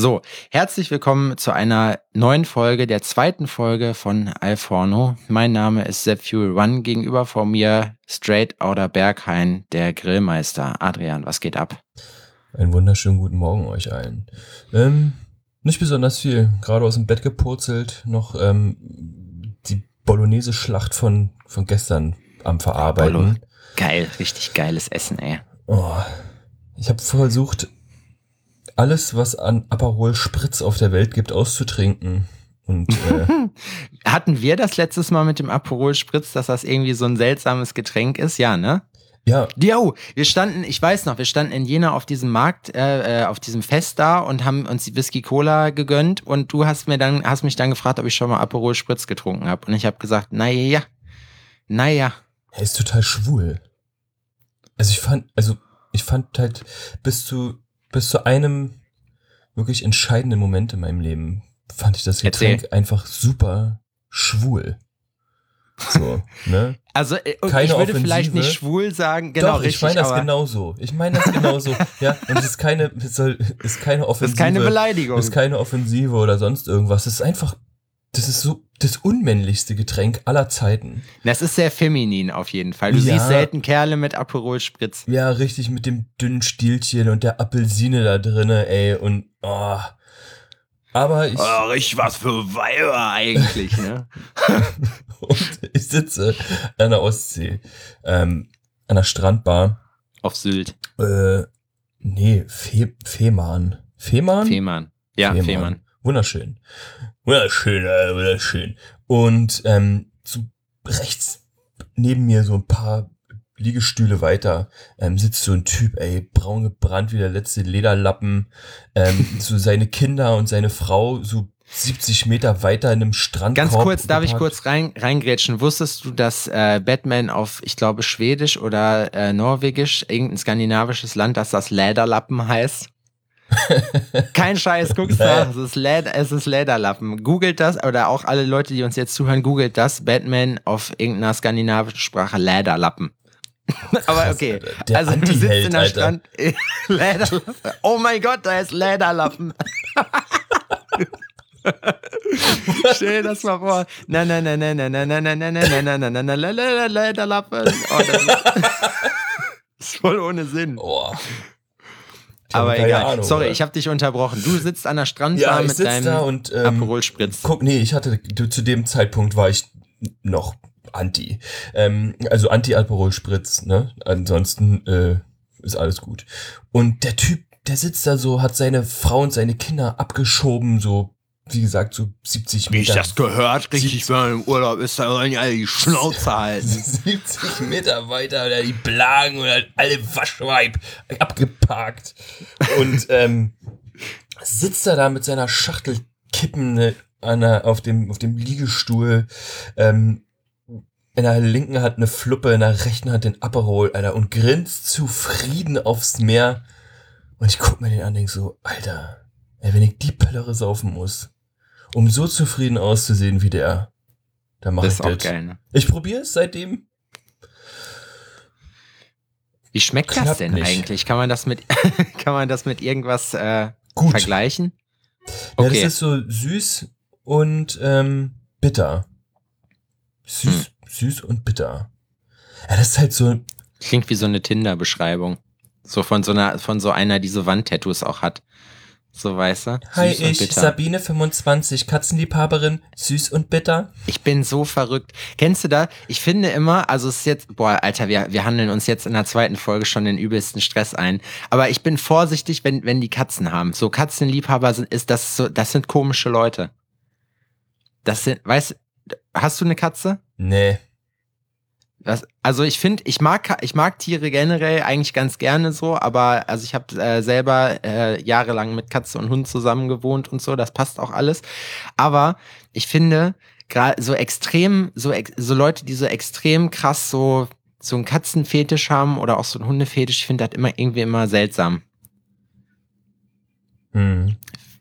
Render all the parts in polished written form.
So, herzlich willkommen zu einer neuen Folge, der zweiten Folge von Alforno. Mein Name ist Sepp Fuel One, gegenüber von mir Straight Outer Berghain, der Grillmeister. Adrian, was geht ab? Einen wunderschönen guten Morgen euch allen. Nicht besonders viel, gerade aus dem Bett gepurzelt, noch die Bolognese-Schlacht von gestern am Verarbeiten. Geil, richtig geiles Essen, ey. Oh, ich habe versucht, alles, was an Aperol Spritz auf der Welt gibt, auszutrinken. Und hatten wir das letztes Mal mit dem Aperol Spritz, dass das irgendwie so ein seltsames Getränk ist? Ja, ne? Ja. Jo, wir standen in Jena auf diesem Markt, auf diesem Fest da und haben uns die Whisky Cola gegönnt und du hast mich dann gefragt, ob ich schon mal Aperol Spritz getrunken habe. Und ich habe gesagt, naja. Er ist total schwul. Also ich fand halt bis zu einem wirklich entscheidenden Moment in meinem Leben fand ich das Getränk einfach super schwul. So, ne? Also, keine ich würde Offensive. Vielleicht nicht schwul sagen, genau. Doch, ich meine das genauso. Ja, und es ist keine Offensive. Das ist keine Beleidigung. Es ist keine Offensive oder sonst irgendwas. Es ist einfach, das ist so das unmännlichste Getränk aller Zeiten. Das ist sehr feminin auf jeden Fall. Du siehst selten Kerle mit Aperol Spritz. Ja, richtig, mit dem dünnen Stielchen und der Apfelsine da drinne, ey, und aber ich... Oh, richtig was für Weiber eigentlich, ne? Und ich sitze an der Ostsee, an der Strandbar. Auf Sylt. Nee, Fehmarn. Fehmarn? Fehmarn. Ja, Fehmarn. Wunderschön. Und so rechts neben mir, so ein paar Liegestühle weiter, sitzt so ein Typ, ey, braun gebrannt wie der letzte Lederlappen, so seine Kinder und seine Frau so 70 Meter weiter in einem Strandkorb. Ganz kurz, darf ich kurz reingrätschen? Wusstest du, dass Batman auf, ich glaube, Schwedisch oder Norwegisch, irgendein skandinavisches Land, dass das Lederlappen heißt? Kein Scheiß, guck's nach. Es ist Lederlappen. Googelt das, oder auch alle Leute, die uns jetzt zuhören, googelt das. Batman auf irgendeiner skandinavischen Sprache, Lederlappen. Aber okay, also du sitzt in der Strand. Lederlappen. Oh mein Gott, da ist Lederlappen. Stell dir das mal vor. Lederlappen. Ist voll ohne Sinn. Oh. Aber egal. Ahnung, sorry, ich habe dich unterbrochen. Du sitzt an der Strandbar mit deinem Aperol Spritz. Zu dem Zeitpunkt war ich noch anti. Also Anti-Aperol Spritz, ne? Ansonsten ist alles gut. Und der Typ, der sitzt da so, hat seine Frau und seine Kinder abgeschoben, so, wie gesagt, so 70 Meter. Wie ich das gehört, richtig, wenn man im Urlaub ist, da sollen die alle die Schnauze halten. 70 Meter weiter, oder die Plagen oder alle Waschweib abgeparkt. Und sitzt er da mit seiner Schachtel Kippen auf dem Liegestuhl. In der linken Hand eine Fluppe, in der rechten Hand den Aperol, Alter, und grinst zufrieden aufs Meer. Und ich guck mir den an und denk so, Alter, ey, wenn ich die Pellere saufen muss, um so zufrieden auszusehen wie der, dann mach ich das. Das ist auch geil, ne? Ich probiere es seitdem. Wie schmeckt das denn nicht eigentlich? Kann man das mit irgendwas vergleichen? Okay. Ja, das ist so süß und bitter. Süß und bitter. Ja, das ist halt so... Klingt wie so eine Tinder-Beschreibung. So von so einer, die so Wandtattoos auch hat. So, weißt du? Hi, ich, Sabine, 25, Katzenliebhaberin, süß und bitter. Ich bin so verrückt. Kennst du da? Ich finde immer, also es ist jetzt, Alter, wir handeln uns jetzt in der zweiten Folge schon den übelsten Stress ein. Aber ich bin vorsichtig, wenn die Katzen haben. So Katzenliebhaber das sind komische Leute. Das sind, weißt du, hast du eine Katze? Nee. Also ich finde, ich mag Tiere generell eigentlich ganz gerne so, aber also ich habe selber jahrelang mit Katze und Hund zusammen gewohnt und so, das passt auch alles. Aber ich finde, gerade so extrem, so Leute, die so extrem krass so einen Katzenfetisch haben oder auch so einen Hundefetisch, ich finde das irgendwie immer seltsam. Wie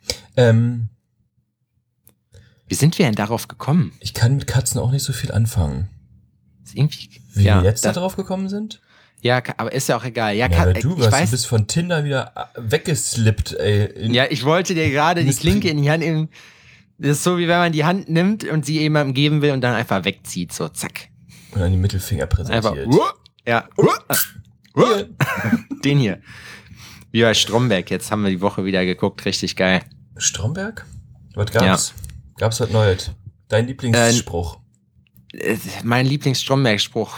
sind wir denn darauf gekommen? Ich kann mit Katzen auch nicht so viel anfangen. Irgendwie, Wie wir jetzt da drauf gekommen sind? Ja, aber ist ja auch egal. Ja, Ja, aber ich du bist von Tinder wieder weggeslippt, ey. Ja, ich wollte dir gerade die Klinke in die Hand nehmen. Das ist so, wie wenn man die Hand nimmt und sie jemandem geben will und dann einfach wegzieht. So, zack. Und dann die Mittelfinger präsentiert. Einfach, ja. Den hier. Wie bei Stromberg. Jetzt haben wir die Woche wieder geguckt. Richtig geil. Stromberg? Was gab's? Ja. Gab's was Neues? Dein Lieblingsspruch? Mein Lieblings-Stromberg-Spruch.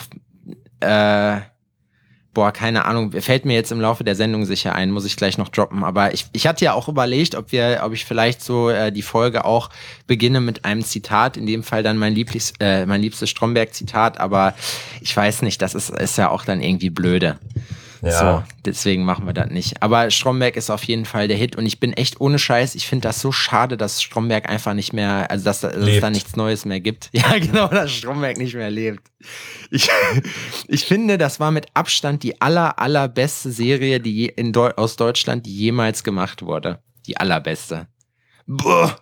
Keine Ahnung, fällt mir jetzt im Laufe der Sendung sicher ein, muss ich gleich noch droppen, aber ich hatte ja auch überlegt, ob ich vielleicht so die Folge auch beginne mit einem Zitat, in dem Fall dann mein liebstes Stromberg-Zitat, aber ich weiß nicht, das ist ja auch dann irgendwie blöde. Ja. So, deswegen machen wir das nicht. Aber Stromberg ist auf jeden Fall der Hit und ich bin echt ohne Scheiß, ich finde das so schade, dass Stromberg einfach nicht mehr, also dass es da nichts Neues mehr gibt. Ja, genau, dass Stromberg nicht mehr lebt. Ich finde, das war mit Abstand die allerbeste Serie, die aus Deutschland, die jemals gemacht wurde. Die allerbeste. Boah.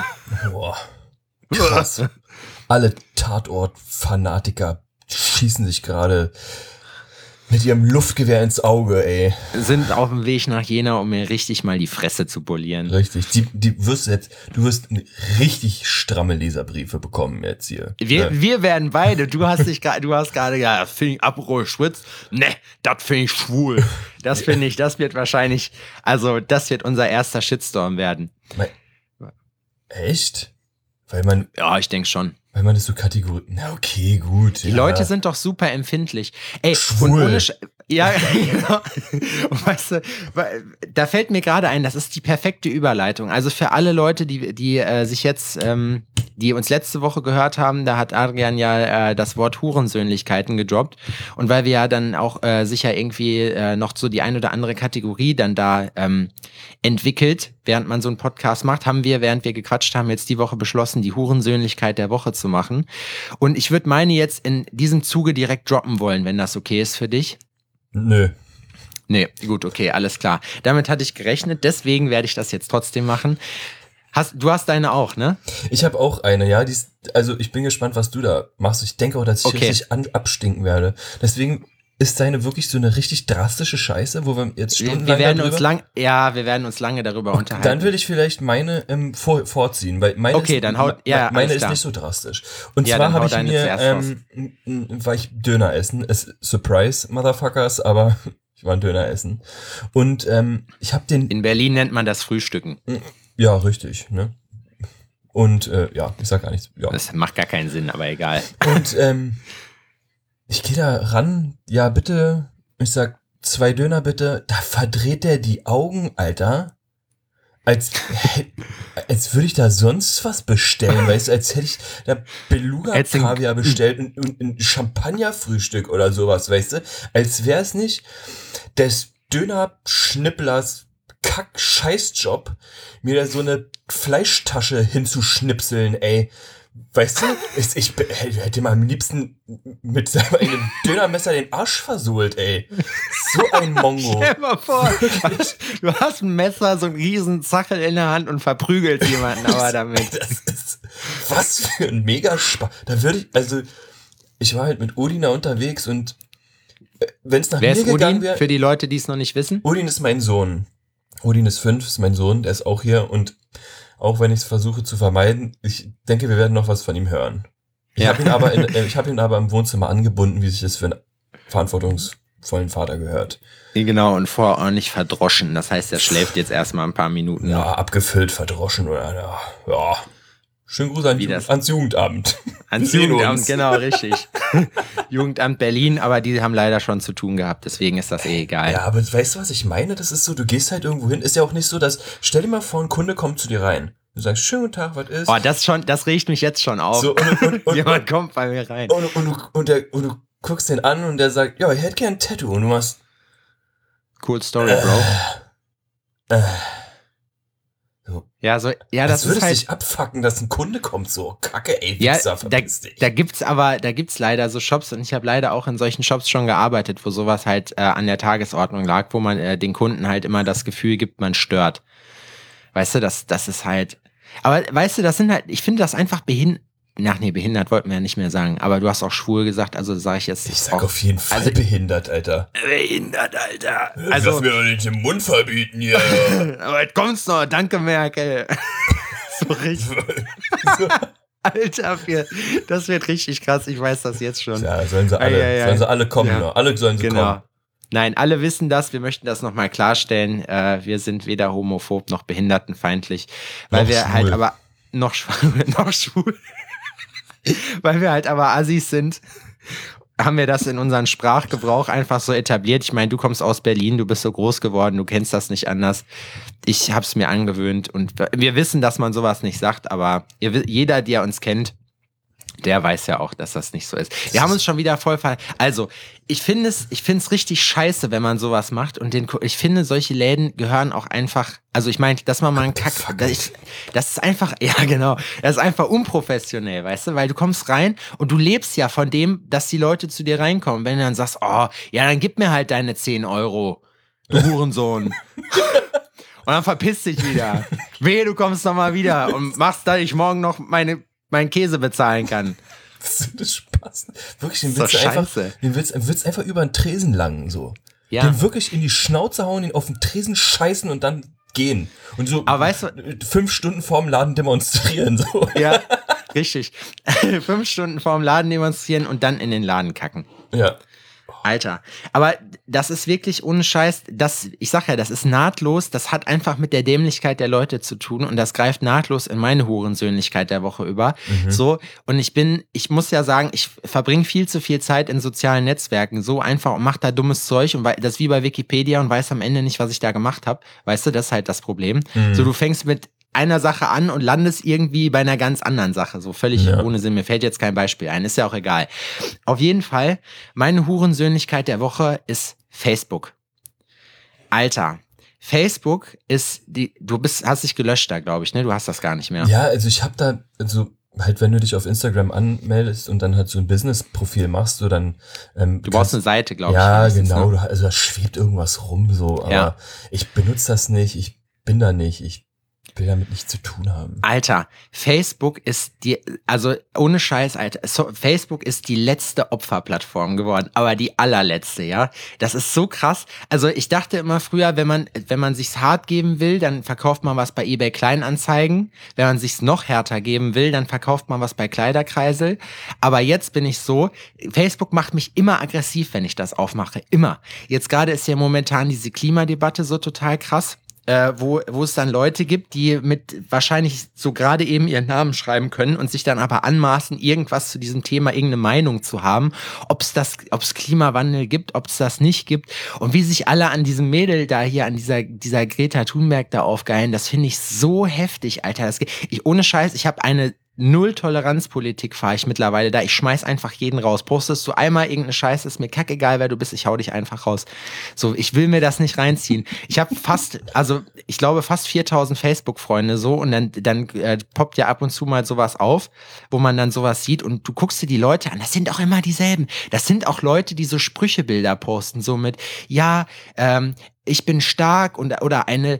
Krass. Alle Tatort-Fanatiker schießen sich gerade mit ihrem Luftgewehr ins Auge, ey. Sind auf dem Weg nach Jena, um mir richtig mal die Fresse zu polieren. Richtig. Du wirst richtig stramme Leserbriefe bekommen jetzt hier. Wir werden beide. Du hast gerade gesagt, das finde ich Aperol Spritz. Ne, das finde ich schwul. Das finde ich, das wird wahrscheinlich, also das wird unser erster Shitstorm werden. Echt? Ja, ich denke schon. Weil man das so na okay, gut. Die Leute sind doch super empfindlich. Ey, schwul. Ja, genau. Und weißt du, da fällt mir gerade ein, das ist die perfekte Überleitung. Also für alle Leute, die sich jetzt, die uns letzte Woche gehört haben, da hat Adrian ja das Wort Hurensöhnlichkeiten gedroppt. Und weil wir ja dann auch sicher irgendwie noch so die ein oder andere Kategorie dann da entwickelt, während man so einen Podcast macht, haben wir, während wir gequatscht haben, jetzt die Woche beschlossen, die Hurensöhnlichkeit der Woche zu machen. Und ich würde meine jetzt in diesem Zuge direkt droppen wollen, wenn das okay ist für dich. Nö. Nee, gut, okay, alles klar. Damit hatte ich gerechnet, deswegen werde ich das jetzt trotzdem machen. Du hast deine auch, ne? Ich habe auch eine, ja. Also ich bin gespannt, was du da machst. Ich denke auch, dass ich richtig abstinken werde. Deswegen ist deine wirklich so eine richtig drastische Scheiße, wo wir jetzt stundenlang wir werden uns lange darüber unterhalten. Dann würde ich vielleicht meine vorziehen, weil meine ist nicht so drastisch. Und zwar habe ich mir, war ich Döner essen, Surprise, Motherfuckers, aber ich war ein Döner essen. Und ich habe in Berlin nennt man das Frühstücken. Ja, richtig, ne? Und ich sag gar nichts. Ja. Das macht gar keinen Sinn, aber egal. Und ich gehe da ran, ja bitte, ich sag 2 Döner bitte, da verdreht der die Augen, Alter, als würde ich da sonst was bestellen, weißt du, als hätte ich da Beluga-Kaviar bestellt und ein Champagner-Frühstück oder sowas, weißt du, als wäre es nicht des Döner-Schnipplers Kack-Scheißjob, mir da so eine Fleischtasche hinzuschnipseln, ey. Weißt du, ich hätte mal am liebsten mit einem Dönermesser den Arsch versohlt, ey. So ein Mongo. Stell dir mal vor, du hast ein Messer, so einen riesen Zackel in der Hand und verprügelst jemanden aber damit. Das ist, was für ein Megaspaß. Ich war halt mit Odin da unterwegs und wenn es nach mir gegangen wäre... Für die Leute, die es noch nicht wissen? Odin ist mein Sohn. Odin ist 5, ist mein Sohn, der ist auch hier und auch wenn ich es versuche zu vermeiden, ich denke, wir werden noch was von ihm hören. Ich habe ihn aber im Wohnzimmer angebunden, wie sich das für einen verantwortungsvollen Vater gehört. Genau, und vorher auch nicht verdroschen. Das heißt, er schläft jetzt erstmal ein paar Minuten. Ja, abgefüllt, verdroschen oder ja. Schönen Gruß ans Jugendamt. Ans Jugendamt, genau, richtig. Jugendamt Berlin, aber die haben leider schon zu tun gehabt, deswegen ist das egal. Ja, aber weißt du, was ich meine? Das ist so, du gehst halt irgendwo hin, ist ja auch nicht so, stell dir mal vor, ein Kunde kommt zu dir rein. Du sagst, schönen guten Tag, was ist? Oh, das regt mich jetzt schon auf. So, jemand kommt bei mir rein. Und du guckst den an und der sagt, ja, ich hätte gern ein Tattoo. Und du machst... Cool Story, Bro. Ja, das ist halt... dich abfucken, dass ein Kunde kommt, so Kacke, ey, Wichser, verpiss dich. Da gibt's leider so Shops und ich habe leider auch in solchen Shops schon gearbeitet, wo sowas halt an der Tagesordnung lag, wo man den Kunden halt immer das Gefühl gibt, man stört. Weißt du, das ist halt... Aber weißt du, das sind halt... Ich finde das einfach behindert wollten wir ja nicht mehr sagen, aber du hast auch schwul gesagt, also sage ich jetzt. Ich sag auf jeden Fall behindert, Alter. Behindert, Alter. Also, lass mir doch nicht den Mund verbieten hier. Aber jetzt kommt's noch, danke Merkel. So richtig. Alter, das wird richtig krass, ich weiß das jetzt schon. Ja, sollen sie alle kommen, ja. Alle sollen sie kommen. Nein, alle wissen das, wir möchten das nochmal klarstellen, wir sind weder homophob noch behindertenfeindlich, weil noch wir schwul. Halt aber noch schwul, weil wir halt aber Assis sind, haben wir das in unseren Sprachgebrauch einfach so etabliert. Ich meine, du kommst aus Berlin, du bist so groß geworden, du kennst das nicht anders. Ich hab's mir angewöhnt und wir wissen, dass man sowas nicht sagt, aber jeder, der uns kennt, der weiß ja auch, dass das nicht so ist. Wir haben uns schon wieder also, ich finde es richtig scheiße, wenn man sowas macht und ich finde, solche Läden gehören auch einfach, also ich meine, dass man mal einen das ist einfach, ja genau, das ist einfach unprofessionell, weißt du, weil du kommst rein und du lebst ja von dem, dass die Leute zu dir reinkommen. Wenn du dann sagst, oh, ja, dann gib mir halt deine 10 Euro, du Hurensohn. Und dann verpiss dich wieder. Wehe, du kommst nochmal wieder und machst, dass ich morgen noch meinen Käse bezahlen kann. Das ist Spaß. Wirklich, den willst du einfach über den Tresen langen, so. Ja. Den wirklich in die Schnauze hauen, ihn auf den Tresen scheißen und dann gehen. Und so aber weißt du, 5 Stunden vorm Laden demonstrieren, so. Ja, richtig. 5 Stunden vorm Laden demonstrieren und dann in den Laden kacken. Ja. Alter, aber das ist wirklich ohne Scheiß, ich sag ja, das ist nahtlos, das hat einfach mit der Dämlichkeit der Leute zu tun und das greift nahtlos in meine Hurensöhnlichkeit der Woche über. So, und ich muss ja sagen, ich verbringe viel zu viel Zeit in sozialen Netzwerken, so einfach und mach da dummes Zeug und das ist wie bei Wikipedia und weiß am Ende nicht, was ich da gemacht habe. Weißt du, das ist halt das Problem. So, du fängst mit einer Sache an und landest irgendwie bei einer ganz anderen Sache, so völlig ohne Sinn. Mir fällt jetzt kein Beispiel ein, ist ja auch egal. Auf jeden Fall, meine Hurensöhnlichkeit der Woche ist Facebook. Alter, Facebook ist hast dich gelöscht da, glaube ich, ne? Du hast das gar nicht mehr. Ja, also ich habe da, halt, wenn du dich auf Instagram anmeldest und dann halt so ein Business-Profil machst, so dann du brauchst eine Seite, glaube ich. Ja, genau, ne? Also da schwebt irgendwas rum, so, aber ich benutze das nicht, ich bin da nicht, ich will damit nichts zu tun haben. Alter, Facebook ist also ohne Scheiß, Alter, Facebook ist die letzte Opferplattform geworden, aber die allerletzte, ja. Das ist so krass. Also ich dachte immer früher, wenn man sich's hart geben will, dann verkauft man was bei eBay Kleinanzeigen. Wenn man sich's noch härter geben will, dann verkauft man was bei Kleiderkreisel. Aber jetzt bin ich so, Facebook macht mich immer aggressiv, wenn ich das aufmache. Immer. Jetzt gerade ist ja momentan diese Klimadebatte so total krass. Wo es dann Leute gibt, die mit wahrscheinlich so gerade eben ihren Namen schreiben können und sich dann aber anmaßen, irgendwas zu diesem Thema, irgendeine Meinung zu haben, ob es Klimawandel gibt, ob es das nicht gibt und wie sich alle an diesem Mädel da hier, an dieser Greta Thunberg da aufgeilen, das finde ich so heftig, Alter. Ohne Scheiß, ich habe eine Null-Toleranz-Politik fahre ich mittlerweile da. Ich schmeiß einfach jeden raus. Postest du einmal irgendeine Scheiße, ist mir kackegal, wer du bist, ich hau dich einfach raus. So, ich will mir das nicht reinziehen. Ich habe ich glaube fast 4000 Facebook-Freunde so und dann poppt ja ab und zu mal sowas auf, wo man dann sowas sieht und du guckst dir die Leute an, das sind auch immer dieselben. Das sind auch Leute, die so Sprüchebilder posten, so mit, ich bin stark oder eine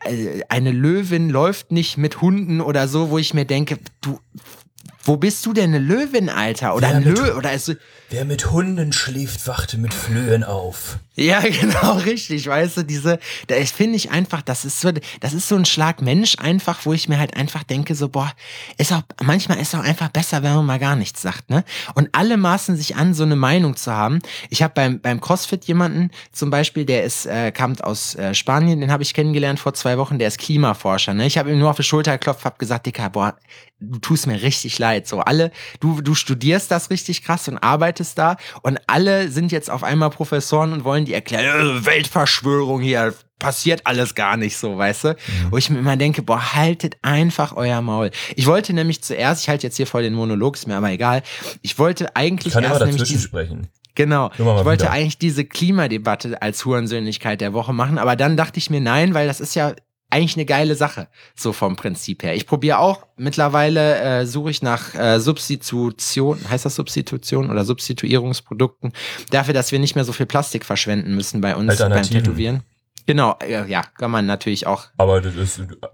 Löwin läuft nicht mit Hunden oder so, wo ich mir denke, wo bist du denn eine Löwin, Alter? Oder ein Löwe? Wer mit Hunden schläft, wachte mit Flöhen auf. Ja, genau, richtig, weißt du, ich finde einfach, das ist so ein Schlag Mensch einfach, wo ich mir halt einfach denke, so, boah, manchmal ist auch einfach besser, wenn man mal gar nichts sagt, ne? Und alle maßen sich an, so eine Meinung zu haben. Ich habe beim CrossFit jemanden zum Beispiel, der kam aus Spanien, den habe ich kennengelernt vor 2 Wochen, der ist Klimaforscher, ne? Ich habe ihm nur auf die Schulter geklopft, habe gesagt, Dicker, boah, du tust mir richtig leid, so du studierst das richtig krass und arbeitest da und alle sind jetzt auf einmal Professoren und wollen die erklären, Weltverschwörung hier, passiert alles gar nicht so, weißt du? Wo ich mir immer denke, boah, haltet einfach euer Maul. Ich wollte nämlich zuerst, ich halte jetzt hier voll den Monolog, ist mir aber egal, ich wollte eigentlich erst immer dazwischen sprechen. Genau, ich wollte eigentlich diese Klimadebatte als Hurensöhnlichkeit der Woche machen, aber dann dachte ich mir, nein, weil das ist ja eigentlich eine geile Sache, so vom Prinzip her. Ich probiere auch, mittlerweile suche ich nach Substitution, heißt das Substitution oder Substituierungsprodukten, dafür, dass wir nicht mehr so viel Plastik verschwenden müssen bei uns beim Tätowieren. Genau, ja, kann man natürlich auch. Aber das ist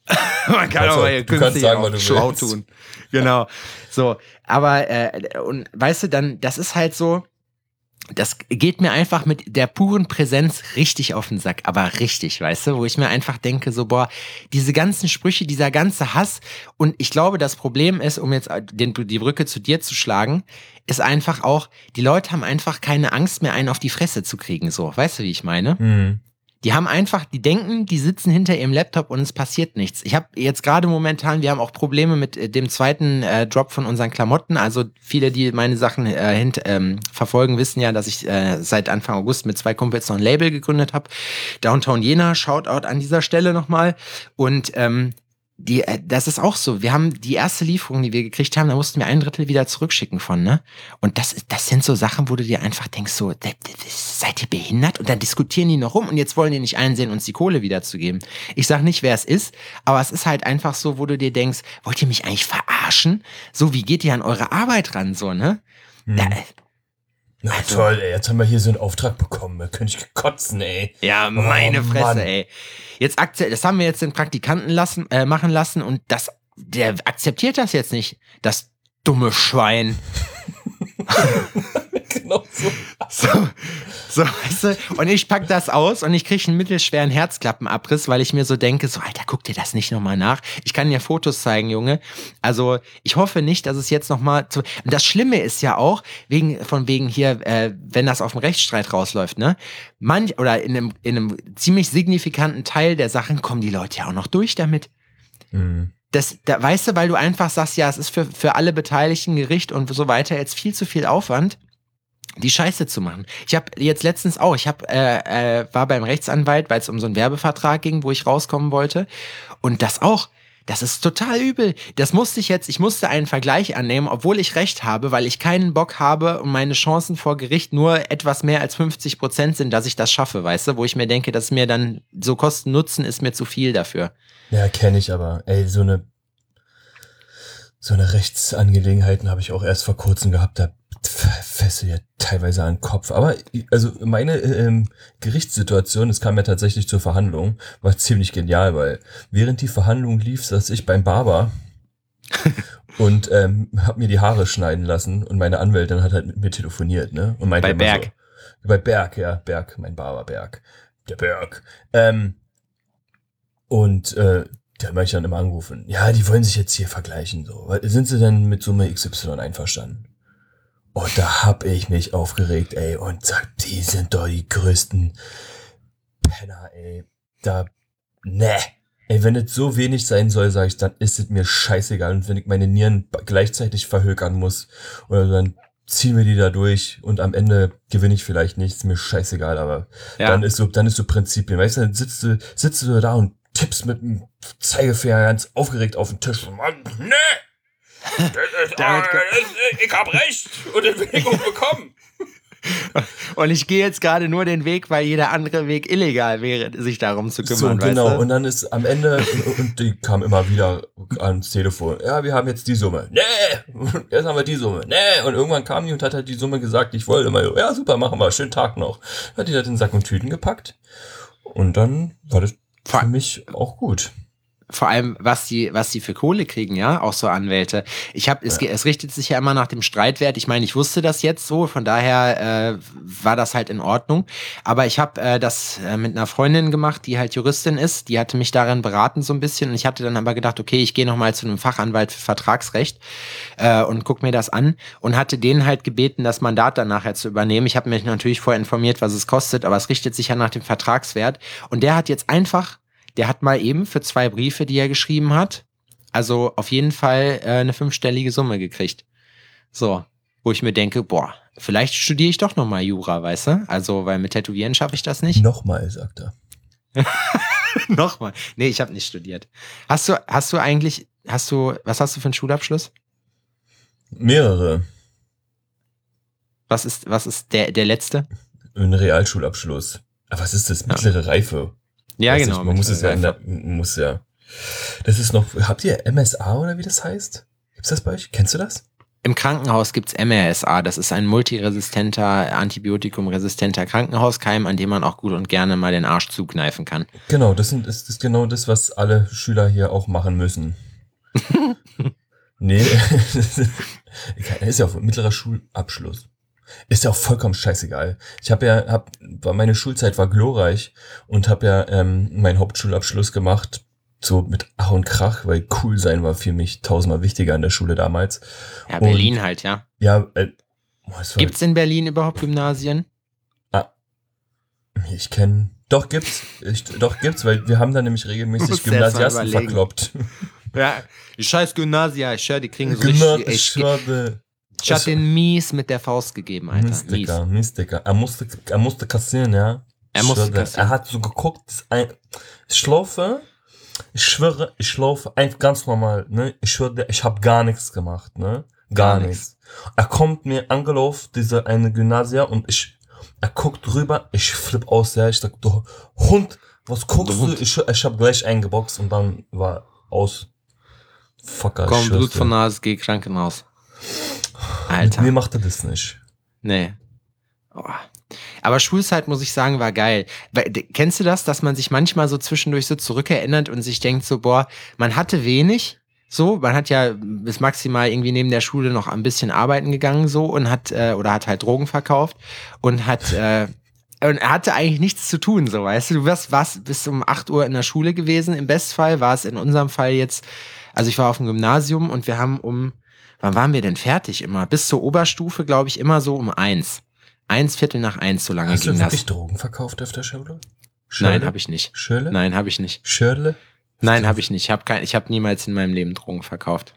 Man kann Also, aber hier du kannst künstlich sagen, auch was du schlau willst. tun. Genau. So, aber, und weißt du, dann, das ist halt so, das geht mir einfach mit der puren Präsenz richtig auf den Sack, aber richtig, weißt du, wo ich mir einfach denke, so, boah, diese ganzen Sprüche, dieser ganze Hass, und ich glaube, das Problem ist, um jetzt die Brücke zu dir zu schlagen, ist einfach auch, die Leute haben einfach keine Angst mehr, einen auf die Fresse zu kriegen, so, weißt du, wie ich meine? Hm. Die haben einfach, die denken, die sitzen hinter ihrem Laptop und es passiert nichts. Ich habe jetzt gerade momentan, wir haben auch Probleme mit dem zweiten Drop von unseren Klamotten. Also viele, die meine Sachen verfolgen, wissen ja, dass ich seit Anfang August mit 2 Kumpels noch ein Label gegründet habe. Downtown Jena, Shoutout an dieser Stelle nochmal. Und das ist auch so. Wir haben die erste Lieferung, die wir gekriegt haben, da mussten wir 1/3 wieder zurückschicken von, ne? Und das sind so Sachen, wo du dir einfach denkst, so, seid ihr behindert? Und dann diskutieren die noch rum und jetzt wollen die nicht einsehen, uns die Kohle wiederzugeben. Ich sag nicht, wer es ist, aber es ist halt einfach so, wo du dir denkst, wollt ihr mich eigentlich verarschen? So, wie geht ihr an eure Arbeit ran, so, ne? Hm. Na Also- toll, ey, jetzt haben wir hier so einen Auftrag bekommen, da könnte ich kotzen, ey. Ja, meine Fresse, Mann. ey. Das haben wir jetzt den Praktikanten machen lassen und der akzeptiert das jetzt nicht. Das dumme Schwein. Genau so. So, weißt du, und ich pack das aus und ich kriege einen mittelschweren Herzklappenabriss, weil ich mir so denke, so, Alter, guck dir das nicht nochmal nach. Ich kann dir Fotos zeigen, Junge. Also, ich hoffe nicht, dass es jetzt nochmal und das Schlimme ist ja auch, von wegen hier, wenn das auf dem Rechtsstreit rausläuft, ne? Oder in einem ziemlich signifikanten Teil der Sachen kommen die Leute ja auch noch durch damit. Hm. Weißt du, weil du einfach sagst, ja, es ist für alle Beteiligten, Gericht und so weiter jetzt viel zu viel Aufwand, die Scheiße zu machen. Ich habe jetzt letztens auch, war beim Rechtsanwalt, weil es um so einen Werbevertrag ging, wo ich rauskommen wollte. Und das ist total übel. Ich musste einen Vergleich annehmen, obwohl ich Recht habe, weil ich keinen Bock habe und meine Chancen vor Gericht nur etwas mehr als 50% sind, dass ich das schaffe, weißt du, wo ich mir denke, dass mir dann so Kosten-Nutzen ist mir zu viel dafür. Ja, kenne ich aber. Ey, so eine Rechtsangelegenheiten habe ich auch erst vor kurzem gehabt. Da fessel ja teilweise an den Kopf. Aber also meine Gerichtssituation, es kam ja tatsächlich zur Verhandlung, war ziemlich genial, weil während die Verhandlung lief, saß ich beim Barber und habe mir die Haare schneiden lassen und meine Anwältin hat halt mit mir telefoniert, ne? Und meinte Bei immer Berg. So, bei Berg, ja, Berg, mein Barber Berg. Der Berg. Der habe ich dann immer angerufen. Ja, die wollen sich jetzt hier vergleichen. So. Sind sie denn mit Summe XY einverstanden? Und da hab ich mich aufgeregt, ey, und sag, die sind doch die größten Penner, ey. Ey, wenn es so wenig sein soll, sag ich, dann ist es mir scheißegal. Und wenn ich meine Nieren gleichzeitig verhökern muss, oder so, dann ziehen wir die da durch und am Ende gewinne ich vielleicht nicht, ist mir scheißegal, aber Ja. dann ist so Prinzipien. Weißt du, dann sitzt du da und tippst mit dem Zeigefinger ganz aufgeregt auf den Tisch. Mann, nee! Ich hab recht und den Weg bekommen. Und ich gehe jetzt gerade nur den Weg, weil jeder andere Weg illegal wäre, sich darum zu kümmern. So, genau. Weißt du? Und dann ist am Ende, und die kam immer wieder ans Telefon. Ja, wir haben jetzt die Summe. Nee! Jetzt haben wir die Summe. Nee! Und irgendwann kam die und hat halt die Summe gesagt, ich wollte immer, ja, super, machen wir, schönen Tag noch. Hat die das in Sack und Tüten gepackt. Und dann war das für mich auch gut. Vor allem, was die für Kohle kriegen, ja, auch so Anwälte. Es richtet sich ja immer nach dem Streitwert. Ich meine, ich wusste das jetzt so, von daher war das halt in Ordnung. Aber ich habe das mit einer Freundin gemacht, die halt Juristin ist. Die hatte mich darin beraten so ein bisschen. Und ich hatte dann aber gedacht, okay, ich gehe nochmal zu einem Fachanwalt für Vertragsrecht und guck mir das an. Und hatte denen halt gebeten, das Mandat dann nachher zu übernehmen. Ich habe mich natürlich vorher informiert, was es kostet, aber es richtet sich ja nach dem Vertragswert. Und der hat mal eben für 2 Briefe, die er geschrieben hat, also auf jeden Fall eine 5-stellige Summe gekriegt. So, wo ich mir denke, boah, vielleicht studiere ich doch nochmal Jura, weißt du? Also, weil mit Tätowieren schaffe ich das nicht. Nochmal, sagt er. Nochmal. Nee, ich habe nicht studiert. Was hast du für einen Schulabschluss? Mehrere. Was ist der letzte? Ein Realschulabschluss. Aber was ist das? Mittlere Reife. Ja, Weiß genau. nicht, man muss es ja. Das ist noch, habt ihr MSA oder wie das heißt? Gibt's das bei euch? Kennst du das? Im Krankenhaus gibt's MRSA, das ist ein multiresistenter, antibiotikumresistenter Krankenhauskeim, an dem man auch gut und gerne mal den Arsch zukneifen kann. Genau, das ist genau das, was alle Schüler hier auch machen müssen. Nee, ist ja auch mittlerer Schulabschluss. Ist ja auch vollkommen scheißegal. Meine Schulzeit war glorreich und habe ja meinen Hauptschulabschluss gemacht, so mit Ach und Krach, weil cool sein war für mich tausendmal wichtiger in der Schule damals. Ja, Berlin halt, ja. Ja, gibt's in Berlin überhaupt Gymnasien? Doch gibt's, weil wir haben da nämlich regelmäßig Gymnasiasten verkloppt. Ja, die scheiß Gymnasia, ich höre, die kriegen so richtig, ich hab den mies mit der Faust gegeben, Alter. Mistiker. Er musste kassieren, ja. Er hat so geguckt, ich schwöre, ich schlafe einfach ganz normal, ne? Ich schwöre, ich habe gar nichts gemacht, ne? Gar nichts. Er kommt mir angelaufen, diese eine Gymnasia, und er guckt rüber, ich flipp aus, ja. Ich sag, du Hund, was guckst du? Ich hab gleich eingeboxt und dann war aus. Fucker, komm, Blut von Nase, geh Krankenhaus. Alter. Mir macht er das nicht. Nee. Oh. Aber Schulzeit, muss ich sagen, war geil. Kennst du das, dass man sich manchmal so zwischendurch so zurückerinnert und sich denkt so, boah, man hatte wenig, so, man hat ja bis maximal irgendwie neben der Schule noch ein bisschen arbeiten gegangen so und hat halt Drogen verkauft und er hatte eigentlich nichts zu tun, so, weißt du, du warst bis um 8 Uhr in der Schule gewesen, im Bestfall war es in unserem Fall jetzt, also ich war auf dem Gymnasium und wir haben wann waren wir denn fertig immer? Bis zur Oberstufe, glaube ich, immer so um 1. 1:15, so lange ging das. Hast du wirklich das. Drogen verkauft auf der Schule? Nein, habe ich nicht. Schöle? Nein, habe ich nicht. Schöle? Nein, habe ich nicht. Ich habe niemals in meinem Leben Drogen verkauft.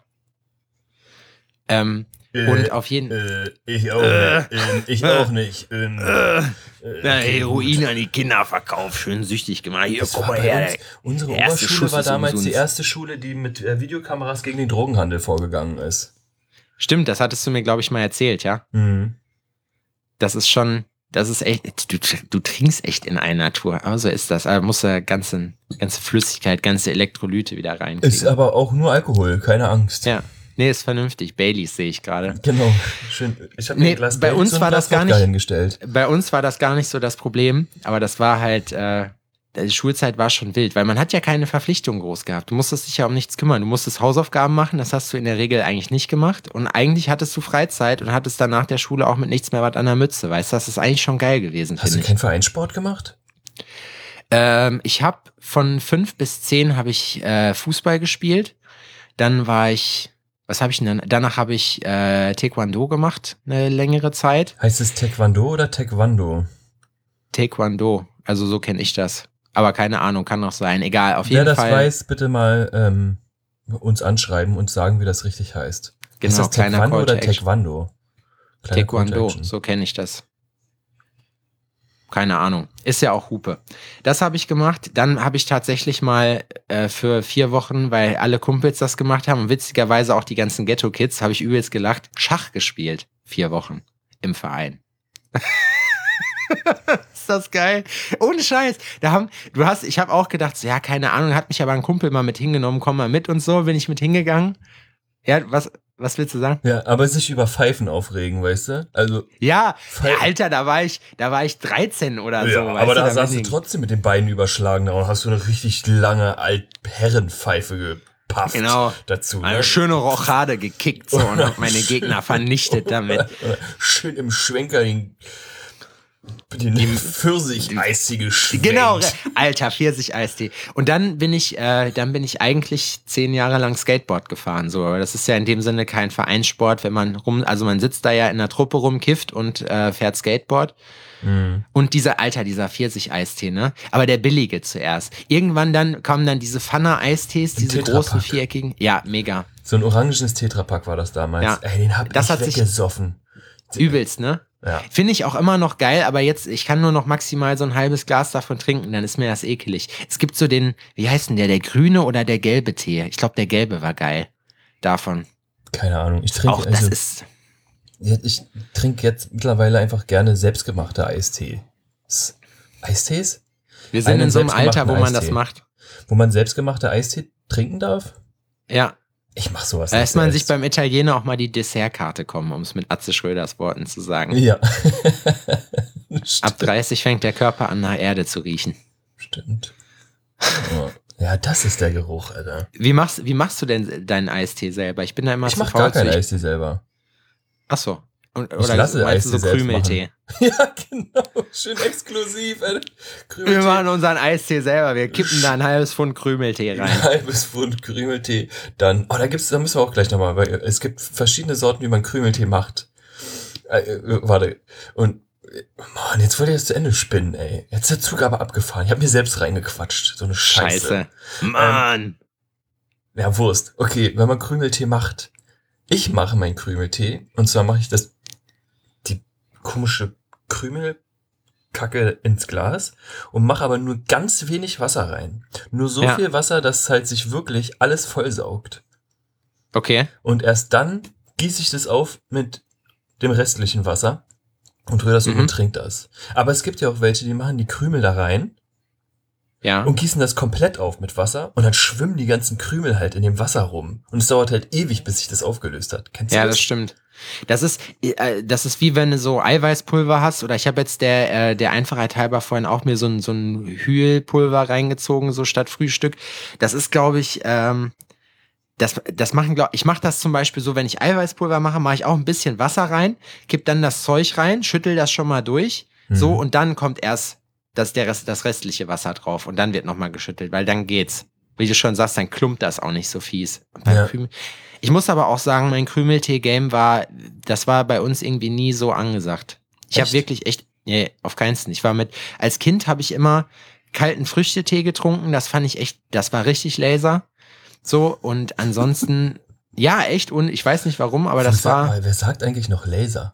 Und auf jeden ich auch nicht. Heroin an die Kinder verkauft, schön süchtig gemacht. Hier, guck mal her. Unsere Oberschule war damals die erste Schule, die mit Videokameras gegen den Drogenhandel vorgegangen ist. Stimmt, das hattest du mir, glaube ich, mal erzählt, ja? Mhm. Das ist echt, du trinkst echt in einer Tour, aber so ist das. Aber muss ja ganze Flüssigkeit, ganze Elektrolyte wieder reinkriegen. Ist aber auch nur Alkohol, keine Angst. Ja. Nee, ist vernünftig. Baileys sehe ich gerade. Genau, schön. Ich habe mir ein Glas bei uns war das gar nicht hingestellt. Bei uns war das gar nicht so das Problem, aber das war halt, die Schulzeit war schon wild, weil man hat ja keine Verpflichtung groß gehabt. Du musstest dich ja um nichts kümmern. Du musstest Hausaufgaben machen, das hast du in der Regel eigentlich nicht gemacht. Und eigentlich hattest du Freizeit und hattest dann nach der Schule auch mit nichts mehr was an der Mütze. Weißt du, das ist eigentlich schon geil gewesen. Hast du keinen Vereinssport gemacht? Ich habe von 5 bis 10 habe ich Fußball gespielt. Dann war ich, was habe ich denn dann? Danach habe ich Taekwondo gemacht, eine längere Zeit. Heißt es Taekwondo oder Taekwondo? Taekwondo, also so kenne ich das. Aber keine Ahnung, kann noch sein. Egal, auf jeden Fall. Wer das weiß, bitte mal uns anschreiben und sagen, wie das richtig heißt. Genau, ist das Taekwondo oder Taekwondo? Taekwondo, so kenne ich das. Keine Ahnung. Ist ja auch Hupe. Das habe ich gemacht. Dann habe ich tatsächlich mal für 4 Wochen, weil alle Kumpels das gemacht haben und witzigerweise auch die ganzen Ghetto-Kids, habe ich übelst gelacht, Schach gespielt. 4 Wochen im Verein. Ist das geil? Ohne Scheiß. Ich habe auch gedacht, so, ja, keine Ahnung, hat mich aber ein Kumpel mal mit hingenommen, komm mal mit und so, bin ich mit hingegangen. Ja, was willst du sagen? Ja, aber sich über Pfeifen aufregen, weißt du? Also. Ja, Alter, da war ich 13 oder so. Ja, aber da saß du trotzdem mit den Beinen überschlagen und hast du eine richtig lange Altherrenpfeife gepafft. Genau. Dazu. Ne? Eine schöne Rochade gekickt so und hab meine Gegner vernichtet damit. Schön im Schwenker den Pfirsich-Eistee geschwenkt. Genau, Alter, Pfirsich-Eistee. Und dann bin ich eigentlich 10 Jahre lang Skateboard gefahren. So, aber das ist ja in dem Sinne kein Vereinssport, wenn man man sitzt da ja in der Truppe rum, kifft und fährt Skateboard. Mhm. Und dieser Pfirsich-Eistee, ne? Aber der billige zuerst. Irgendwann dann kamen dann diese Pfanne-Eistees, diese großen viereckigen. Ja, mega. So ein orangenes Tetrapack war das damals. Ja. Ey, den hab ich weggesoffen. Übelst, ne? Ja. Finde ich auch immer noch geil, aber jetzt, ich kann nur noch maximal so ein halbes Glas davon trinken, dann ist mir das ekelig. Es gibt so wie heißt denn der grüne oder der gelbe Tee? Ich glaube, der gelbe war geil. Davon. Keine Ahnung. Ich trinke ich trinke jetzt mittlerweile einfach gerne selbstgemachte Eistee. Eistees? Wir sind in so einem Alter, wo man das macht. Wo man selbstgemachte Eistee trinken darf? Ja. Ich mach sowas Da nicht lässt man sich selbst. beim Italiener auch mal die Dessertkarte kommen, um es mit Atze Schröders Worten zu sagen. Ja. Ab 30 fängt der Körper an, nach Erde zu riechen. Stimmt. Ja, das ist der Geruch, Alter. Wie machst du denn deinen Eistee selber? Ich bin da immer Ich zu mach faul gar zu. keinen Eistee selber. Achso. Ich lasse meinst du so Eistee selbst Krümeltee? Ja, genau. Schön exklusiv, Alter. Krümeltee. Wir machen unseren Eistee selber. Wir kippen da ein halbes Pfund Krümeltee rein. Ein halbes Pfund Krümeltee. Dann, da müssen wir auch gleich nochmal, weil es gibt verschiedene Sorten, wie man Krümeltee macht. Warte. Und, Mann, jetzt wollte ich das zu Ende spinnen, ey. Jetzt ist der Zug aber abgefahren. Ich habe mir selbst reingequatscht. So eine Scheiße. Mann. Ja, Wurst. Okay, wenn man Krümeltee macht. Ich mache meinen Krümeltee. Und zwar mache ich die komische Krümelkacke ins Glas und mache aber nur ganz wenig Wasser rein. Nur so viel Wasser, dass halt sich wirklich alles vollsaugt. Okay. Und erst dann gieße ich das auf mit dem restlichen Wasser und rühre das um und trinke das. Aber es gibt ja auch welche, die machen die Krümel da rein und gießen das komplett auf mit Wasser und dann schwimmen die ganzen Krümel halt in dem Wasser rum. Und es dauert halt ewig, bis sich das aufgelöst hat. Kennst du das? Ja, das stimmt. Das ist wie wenn du so Eiweißpulver hast, oder ich habe jetzt der Einfachheit halber vorhin auch mir so ein Hühlpulver reingezogen, so statt Frühstück. Das ist, glaube ich, ich mache das zum Beispiel so, wenn ich Eiweißpulver mache ich auch ein bisschen Wasser rein, kipp dann das Zeug rein, schüttel das schon mal durch, so, und dann kommt erst das restliche Wasser drauf und dann wird nochmal geschüttelt, weil dann geht's. Wie du schon sagst, dann klumpt das auch nicht so fies. Ich muss aber auch sagen, mein Krümeltee-Game war bei uns irgendwie nie so angesagt. Ich habe wirklich nee, auf keinen Fall. Als Kind habe ich immer kalten Früchtetee getrunken, das war richtig Laser. So, und ansonsten, ja, echt, und ich weiß nicht warum, aber Wer sagt eigentlich noch Laser?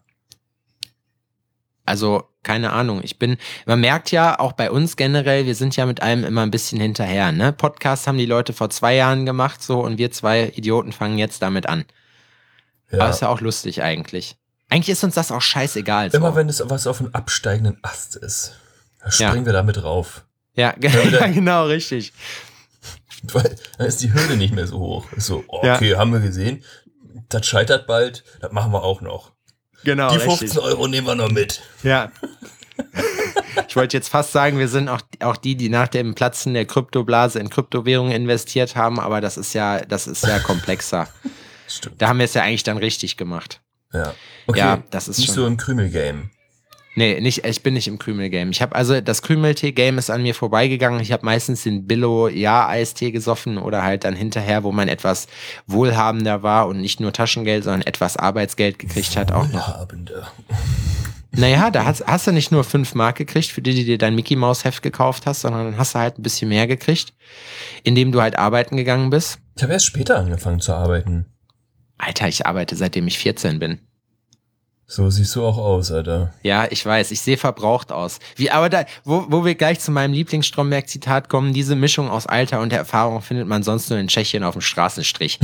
Also, keine Ahnung, man merkt ja auch bei uns generell, wir sind ja mit allem immer ein bisschen hinterher, ne? Podcasts haben die Leute vor 2 Jahren gemacht, so, und wir 2 Idioten fangen jetzt damit an. Ja. Aber ist ja auch lustig eigentlich. Eigentlich ist uns das auch scheißegal. So. Immer wenn es was auf einem absteigenden Ast ist, dann springen wir damit rauf. Ja, genau, richtig. Weil dann ist die Hürde nicht mehr so hoch. Ist so, okay, haben wir gesehen, das scheitert bald, das machen wir auch noch. Genau, die 15 richtig. Euro nehmen wir noch mit. Ja. Ich wollte jetzt fast sagen, wir sind auch die nach dem Platzen der Kryptoblase in Kryptowährungen investiert haben, aber das ist ja komplexer. Stimmt. Da haben wir es ja eigentlich dann richtig gemacht. Ja. Okay, ja, das ist nicht schon so im Krümel-Game. Nee, ich bin nicht im Krümel-Game. Das Krümeltee-Game ist an mir vorbeigegangen. Ich habe meistens den Billo-Eistee gesoffen oder halt dann hinterher, wo man etwas wohlhabender war und nicht nur Taschengeld, sondern etwas Arbeitsgeld gekriegt hat auch noch. Wohlhabender. Naja, da hast du nicht nur 5 Mark gekriegt, für die du dir dein Mickey-Maus-Heft gekauft hast, sondern dann hast du halt ein bisschen mehr gekriegt, indem du halt arbeiten gegangen bist. Ich habe erst später angefangen zu arbeiten. Alter, ich arbeite, seitdem ich 14 bin. So siehst du auch aus, Alter. Ja, ich weiß, ich sehe verbraucht aus. Wo wir gleich zu meinem Lieblings-Stromberg-Zitat kommen, diese Mischung aus Alter und Erfahrung findet man sonst nur in Tschechien auf dem Straßenstrich.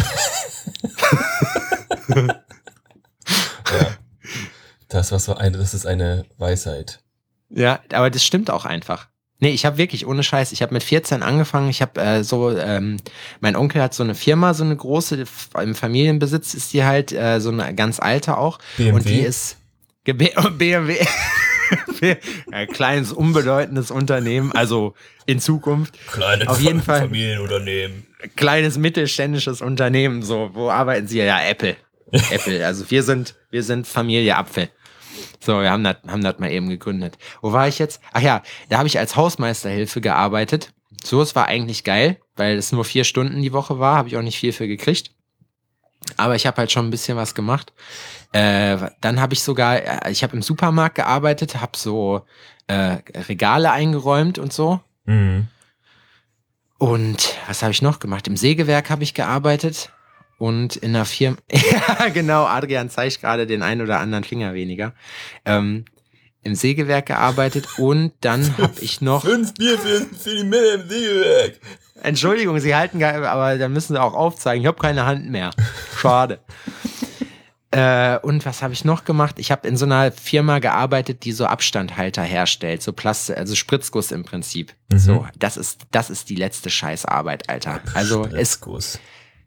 Ja. Das ist eine Weisheit. Ja, aber das stimmt auch einfach. Nee, ich habe wirklich, ohne Scheiß, ich habe mit 14 angefangen, mein Onkel hat so eine Firma, so eine große, im Familienbesitz ist die halt, so eine ganz alte auch. BMW? Und die ist, BMW, ein kleines, unbedeutendes Unternehmen, also in Zukunft. Auf jeden Fall. Familienunternehmen. Kleines mittelständisches Unternehmen, so, wo arbeiten sie ja? Apple, also wir sind Familie Apfel. So, wir haben das mal eben gegründet. Wo war ich jetzt? Ach ja, da habe ich als Hausmeisterhilfe gearbeitet. So, es war eigentlich geil, weil es nur 4 Stunden die Woche war, habe ich auch nicht viel für gekriegt. Aber ich habe halt schon ein bisschen was gemacht. Dann habe ich habe im Supermarkt gearbeitet, habe so Regale eingeräumt und so. Mhm. Und was habe ich noch gemacht? Im Sägewerk habe ich gearbeitet. Und in einer Firma, ja genau, Adrian zeigt gerade den einen oder anderen Finger weniger, im Sägewerk gearbeitet und dann habe ich noch... 5 Bier für die Männer im Sägewerk. Entschuldigung, Sie halten aber da müssen Sie auch aufzeigen, ich habe keine Hand mehr. Schade. Und was habe ich noch gemacht? Ich habe in so einer Firma gearbeitet, die so Abstandhalter herstellt, so also Spritzguss im Prinzip. Mhm. So, das ist die letzte Scheißarbeit, Alter. Also Spritzguss.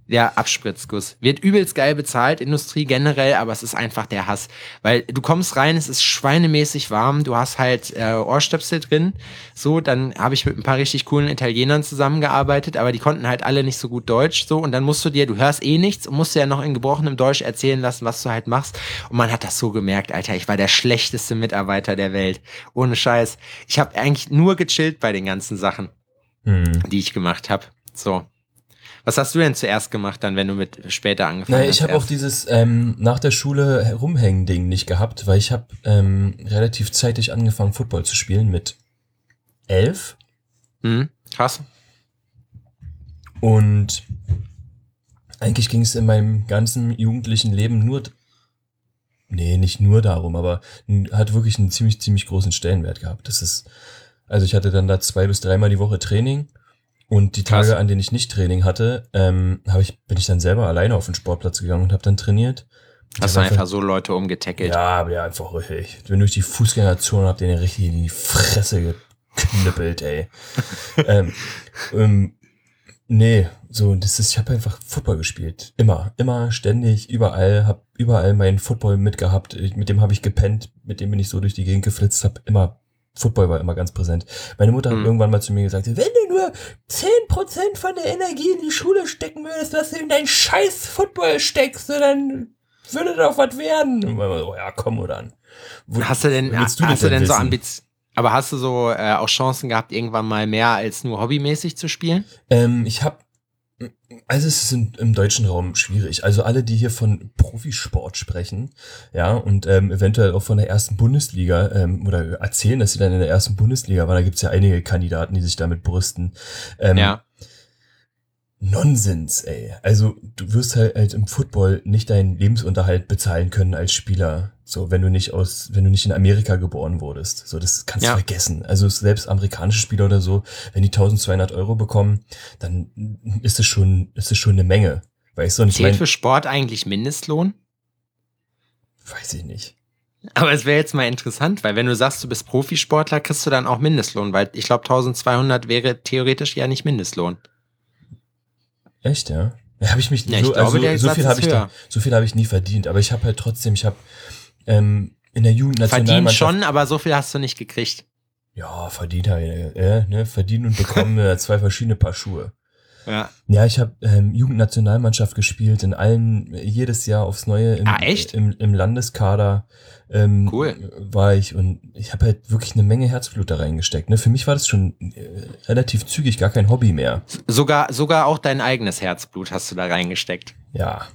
Ja, Abspritzguss. Wird übelst geil bezahlt, Industrie generell, aber es ist einfach der Hass. Weil du kommst rein, es ist schweinemäßig warm, du hast halt Ohrstöpsel drin. So, dann habe ich mit ein paar richtig coolen Italienern zusammengearbeitet, aber die konnten halt alle nicht so gut Deutsch. So, und dann du hörst eh nichts und musst dir ja noch in gebrochenem Deutsch erzählen lassen, was du halt machst. Und man hat das so gemerkt, Alter, ich war der schlechteste Mitarbeiter der Welt. Ohne Scheiß. Ich habe eigentlich nur gechillt bei den ganzen Sachen, die ich gemacht habe. So. Was hast du denn zuerst gemacht, dann, wenn du mit später angefangen hast? Naja, ich habe auch dieses nach der Schule herumhängen-Ding nicht gehabt, weil ich habe relativ zeitig angefangen, Football zu spielen mit 11. Krass. Und eigentlich ging es in meinem ganzen jugendlichen Leben nicht nur darum, aber hat wirklich einen ziemlich großen Stellenwert gehabt. Also ich hatte dann da 2 bis 3 Mal die Woche Training. Und die Tage, Krass. an denen ich nicht Training hatte, bin ich dann selber alleine auf den Sportplatz gegangen und habe dann trainiert. Hast du einfach so Leute umgetackelt? Ja, einfach richtig. Ich bin durch die Fußgängerzone und hab den richtig in die Fresse geknüppelt, ey. Nee, ich habe einfach Football gespielt. Immer, ständig, überall, hab überall meinen Football mitgehabt. Mit dem habe ich gepennt, mit dem bin ich so durch die Gegend geflitzt, Football war immer ganz präsent. Meine Mutter hat irgendwann mal zu mir gesagt, wenn du nur 10% von der Energie in die Schule stecken würdest, was du in deinen scheiß Football steckst, dann würde doch was werden. Und man so, ja, komm dann. Hast du denn so aber hast du so auch Chancen gehabt, irgendwann mal mehr als nur hobbymäßig zu spielen? Also es ist im deutschen Raum schwierig. Also alle, die hier von Profisport sprechen, ja, und eventuell auch von der ersten Bundesliga oder erzählen, dass sie dann in der ersten Bundesliga waren, da gibt's ja einige Kandidaten, die sich damit brüsten. Ja. Nonsens, ey. Also du wirst halt im Football nicht deinen Lebensunterhalt bezahlen können als Spieler. So, wenn du nicht in Amerika geboren wurdest. So, das kannst du vergessen. Also selbst amerikanische Spieler oder so, wenn die 1.200 € bekommen, dann ist es schon eine Menge. Weißt du? Und Zählt für Sport eigentlich Mindestlohn? Weiß ich nicht. Aber es wäre jetzt mal interessant, weil wenn du sagst, du bist Profisportler, kriegst du dann auch Mindestlohn, weil ich glaube 1.200 wäre theoretisch ja nicht Mindestlohn. Echt, ja? Ja, habe ich mich ja, so viel habe ich nie verdient, aber ich habe halt trotzdem, in der Jugendnationalmannschaft verdient schon, aber so viel hast du nicht gekriegt. Ja, verdient halt, verdienen und bekommen 2 verschiedene Paar Schuhe. Ja. Ja, ich habe Jugendnationalmannschaft gespielt, jedes Jahr aufs Neue im Landeskader cool. war ich und ich habe halt wirklich eine Menge Herzblut da reingesteckt. Ne? Für mich war das schon relativ zügig gar kein Hobby mehr. Sogar auch dein eigenes Herzblut hast du da reingesteckt. Ja.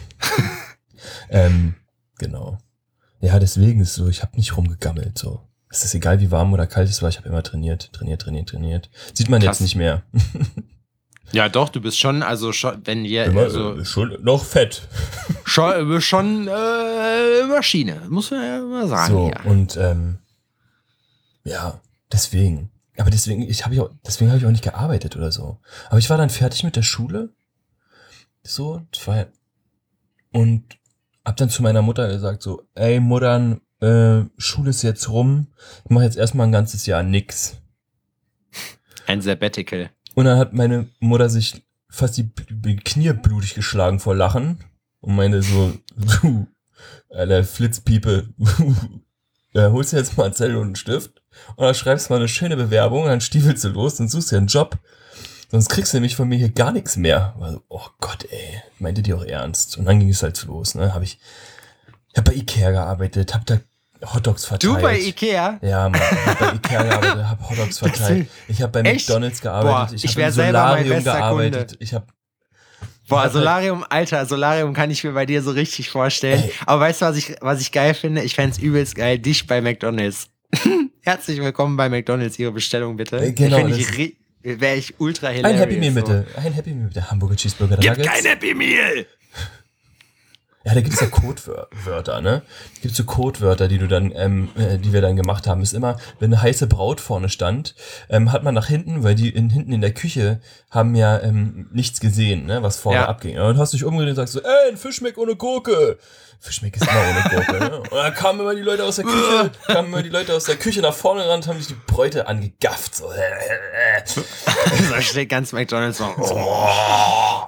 Genau. Ja, deswegen ist es so, ich habe nicht rumgegammelt. So. Es ist egal, wie warm oder kalt es war, ich habe immer trainiert. Sieht man jetzt nicht mehr. Ja, doch, du bist schon, also schon, wenn wir schon noch fett. Schon Maschine, muss man ja mal sagen. So, ja. Und ja, deswegen. Aber deswegen habe ich auch nicht gearbeitet oder so. Aber ich war dann fertig mit der Schule. So, und hab dann zu meiner Mutter gesagt so, ey Muttern, Schule ist jetzt rum, ich mache jetzt erstmal ein ganzes Jahr nix. Ein Sabbatical. Und dann hat meine Mutter sich fast die Knie blutig geschlagen vor Lachen und meinte so, du, Alter, Flitzpiepe, holst du jetzt mal einen Zettel und einen Stift und dann schreibst du mal eine schöne Bewerbung, dann stiefelst du los und suchst dir einen Job, sonst kriegst du nämlich von mir hier gar nichts mehr. Also, oh Gott, ey, meinte die auch ernst. Und dann ging es halt los, ne, ich hab bei Ikea gearbeitet, hab da Hotdogs verteilt. Du bei Ikea? Ja, Mann. Ich hab bei Ikea gearbeitet, hab Hotdogs verteilt. Ich hab bei McDonald's gearbeitet. Ich wär selber mein bester gearbeitet. Kunde. Solarium, Alter, Solarium kann ich mir bei dir so richtig vorstellen. Ey. Aber weißt du, was ich geil finde? Ich fänd's übelst geil, dich bei McDonald's. Herzlich willkommen bei McDonald's, Ihre Bestellung bitte. Genau. Wäre ich ultra hilarious. Ein Happy Meal bitte. Ein Happy Meal bitte. Hamburger Cheeseburger Nuggets. Gib kein Happy Meal! Ja, da gibt's ja Codewörter, ne? Gibt's so Codewörter, die wir dann gemacht haben. Ist immer, wenn eine heiße Braut vorne stand, hat man nach hinten, weil die hinten in der Küche haben ja nichts gesehen, ne, was vorne abging. Und hast dich umgedreht und sagst so, ein Fischmeck ohne Gurke. Fischmeck ist immer ohne Gurke, ne? Und dann kamen immer die Leute aus der Küche nach vorne ran und haben sich die Bräute angegafft. So. Da steht ganz McDonald's so.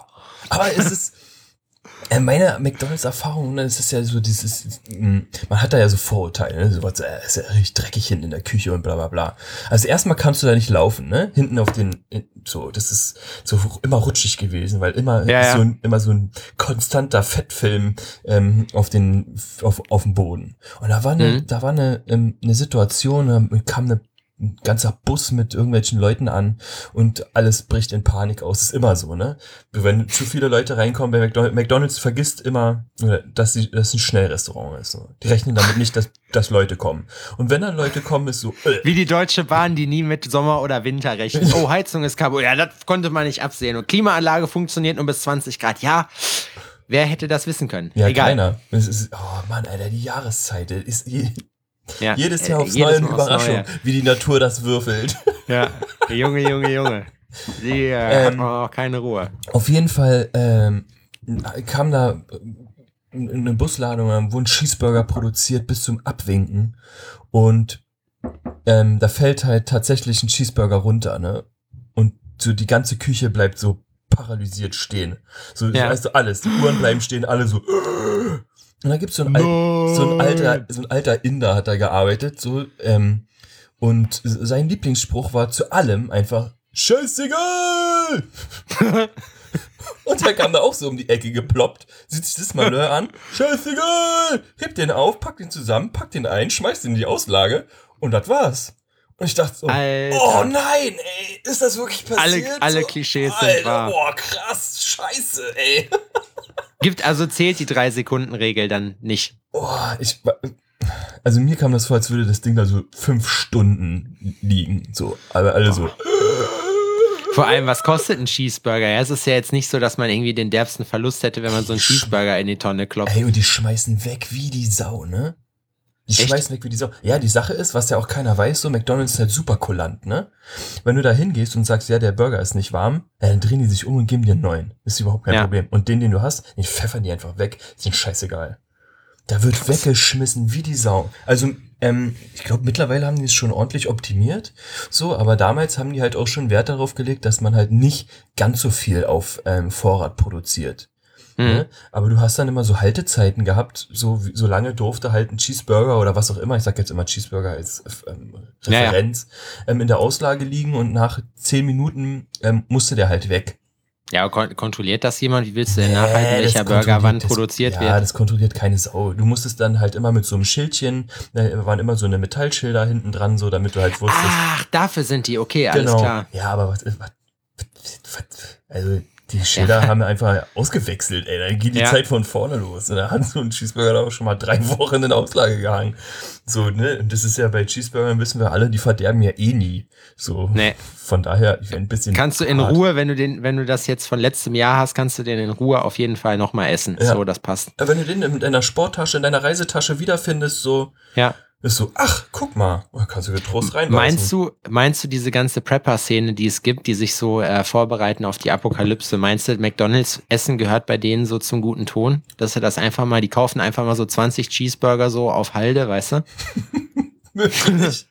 Aber es ist, meine McDonalds-Erfahrung, ne, es ist ja so dieses, man hat da ja so Vorurteile, ne, sowas, ist ja richtig dreckig hinten in der Küche und bla bla bla. Also erstmal kannst du da nicht laufen, ne, hinten auf den, so, das ist so immer rutschig gewesen, weil immer, immer so ein konstanter Fettfilm auf dem Boden. Und da war eine Situation, da kam ein ganzer Bus mit irgendwelchen Leuten an und alles bricht in Panik aus. Das ist immer so, ne? Wenn zu viele Leute reinkommen bei McDonald's vergisst immer, dass das ein Schnellrestaurant ist. So. Die rechnen damit nicht, dass Leute kommen. Und wenn dann Leute kommen, ist so... Wie die Deutsche Bahn, die nie mit Sommer oder Winter rechnet. Oh, Heizung ist kaputt. Ja, das konnte man nicht absehen. Und Klimaanlage funktioniert nur bis 20 Grad. Ja, wer hätte das wissen können? Ja, egal. Keiner. Es ist, oh Mann, Alter, die Jahreszeit ist... Ja, jedes Jahr aufs Neue eine Überraschung, wie die Natur das würfelt. Ja, Junge. Die hat man auch keine Ruhe. Auf jeden Fall kam da eine Busladung, da wurden Cheeseburger produziert bis zum Abwinken. Und da fällt halt tatsächlich ein Cheeseburger runter, ne? Und so die ganze Küche bleibt so paralysiert stehen. So, weißt du, alles. Die Uhren bleiben stehen, alle so... Und da gibt's so ein alter Inder hat da gearbeitet, so, und sein Lieblingsspruch war zu allem einfach, Scheißegal! Und der kam da auch so um die Ecke geploppt, sieht sich das Malheur an, Scheißegal! Hebt den auf, packt ihn zusammen, packt ihn ein, schmeißt ihn in die Auslage und das war's. Und ich dachte so, Alter. Oh nein, ey, ist das wirklich passiert? Alle Klischees sind wahr. Boah, krass, scheiße, ey. Zählt die 3-Sekunden-Regel dann nicht. Also mir kam das vor, als würde das Ding da so 5 Stunden liegen. So, aber alle so. Vor allem, was kostet ein Cheeseburger? Ja, es ist ja jetzt nicht so, dass man irgendwie den derbsten Verlust hätte, wenn man so einen Cheeseburger in die Tonne klopft. Ey, und die schmeißen weg wie die Sau, ne? Schmeißen weg wie die Sau. Ja, die Sache ist, was ja auch keiner weiß, so McDonald's ist halt super kulant, ne? Wenn du da hingehst und sagst, ja, der Burger ist nicht warm, dann drehen die sich um und geben dir einen neuen. Ist überhaupt kein Problem. Und den du hast, den pfeffern die einfach weg. Ist denen scheißegal. Da wird weggeschmissen wie die Sau. Also, ich glaube, mittlerweile haben die es schon ordentlich optimiert. So, aber damals haben die halt auch schon Wert darauf gelegt, dass man halt nicht ganz so viel auf Vorrat produziert. Ne? Aber du hast dann immer so Haltezeiten gehabt, so lange durfte halt ein Cheeseburger oder was auch immer, ich sag jetzt immer Cheeseburger als Referenz, in der Auslage liegen und nach 10 Minuten musste der halt weg. Ja, kontrolliert das jemand? Wie willst du denn nachhalten, welcher Burger wann produziert wird? Ja, das kontrolliert keine Sau. Du musstest dann halt immer mit so einem Schildchen, da waren immer so eine Metallschilder hinten dran, so damit du halt wusstest. Ach, dafür sind die, okay, alles klar. Ja, aber also die Schilder haben einfach ausgewechselt, ey. Dann geht die Zeit von vorne los. Und da hat so ein Cheeseburger da auch schon mal 3 Wochen in Auslage gehangen. So, ne? Und das ist ja bei Cheeseburgern, wissen wir alle, die verderben ja eh nie. So. Nee. Von daher, ich ein bisschen. Kannst du in Ruhe, wenn du das jetzt von letztem Jahr hast, kannst du den in Ruhe auf jeden Fall nochmal essen. Ja. So, das passt. Aber wenn du den in deiner Sporttasche, in deiner Reisetasche wiederfindest, so. Ja. Ist so, ach, guck mal, kannst du getrost reinbeißen. Meinst du diese ganze Prepper-Szene, die es gibt, die sich so vorbereiten auf die Apokalypse, meinst du, McDonalds-Essen gehört bei denen so zum guten Ton? Dass sie das einfach mal, die kaufen einfach mal so 20 Cheeseburger so auf Halde, weißt du? Wirklich?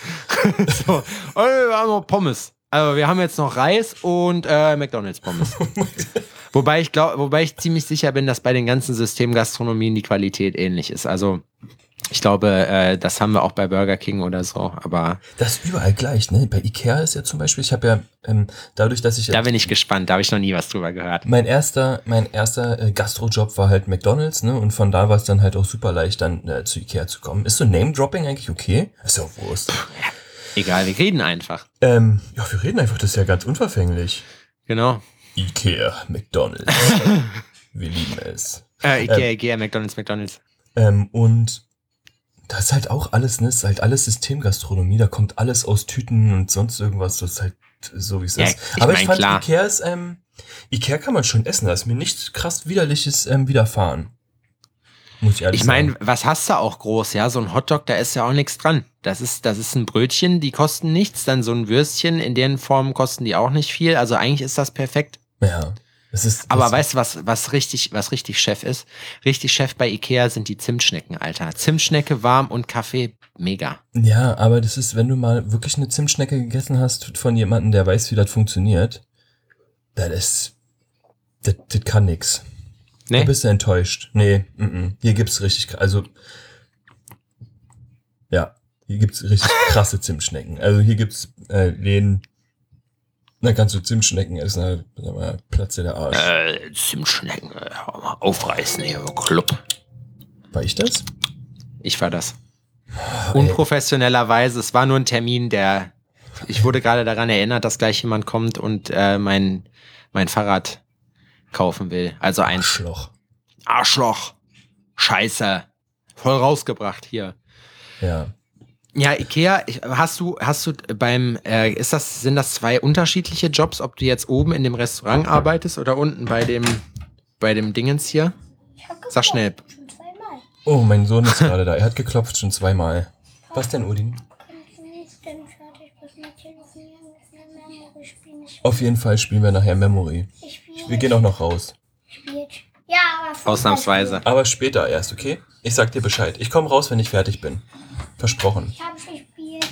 So, wir haben noch Pommes. Also wir haben jetzt noch Reis und McDonalds-Pommes. Wobei ich ziemlich sicher bin, dass bei den ganzen Systemgastronomien die Qualität ähnlich ist. Also ich glaube, das haben wir auch bei Burger King oder so, aber... Das ist überall gleich, ne? Bei Ikea ist ja zum Beispiel, ich habe ja, dadurch, dass ich... Da bin ich gespannt, da habe ich noch nie was drüber gehört. Mein erster Gastrojob war halt McDonald's, ne? Und von da war es dann halt auch super leicht, dann zu Ikea zu kommen. Ist so Name-Dropping eigentlich okay? Ist ja Wurst. Egal, wir reden einfach. Ja, wir reden einfach, das ist ja ganz unverfänglich. Genau. Ikea, McDonald's. Wir lieben es. Ikea, McDonald's. Und das ist halt auch alles, ne? Das ist halt alles Systemgastronomie, da kommt alles aus Tüten und sonst irgendwas, das ist halt so, wie es ist. Aber ich fand, klar. Ikea kann man schon essen, da ist mir nichts krass Widerliches widerfahren. Muss ich ehrlich sagen. Ich meine, was hast du auch groß, ja? So ein Hotdog, da ist ja auch nichts dran. Das ist ein Brötchen, die kosten nichts, dann so ein Würstchen, in deren Form kosten die auch nicht viel, also eigentlich ist das perfekt. Ja. Aber weißt du, was richtig Chef ist? Richtig Chef bei Ikea sind die Zimtschnecken, Alter. Zimtschnecke warm und Kaffee, mega. Ja, aber das ist, wenn du mal wirklich eine Zimtschnecke gegessen hast von jemandem, der weiß, wie das funktioniert, das ist Das kann nix. Nee? Da bist du enttäuscht. Nee, hier gibt's richtig, also ja, hier gibt's richtig krasse Zimtschnecken. Also hier gibt's Läden, da kannst du Zimtschnecken essen, sag mal, Platz der Arsch. Zimtschnecken, mal aufreißen hier im Club. War ich das? Ich war das. Unprofessionellerweise, es war nur ein Termin, ich wurde gerade daran erinnert, dass gleich jemand kommt und mein Fahrrad kaufen will. Also ein Arschloch. Scheiße. Voll rausgebracht hier. Ja. Ja, Ikea, hast du sind das zwei unterschiedliche Jobs, ob du jetzt oben in dem Restaurant arbeitest oder unten bei dem Dingens hier? Sag schnell. Schon zweimal. Oh, mein Sohn ist gerade da. Er hat geklopft schon 2-mal. Was denn, Odin? Kann ich jetzt denn fertig bis mal telefonieren? Das Memory spielen. Auf jeden Fall spielen wir nachher Memory. Wir gehen auch noch raus. Ja, aber Ausnahmsweise. Aber später erst, okay? Ich sag dir Bescheid. Ich komme raus, wenn ich fertig bin. Versprochen. Ich habe gespielt.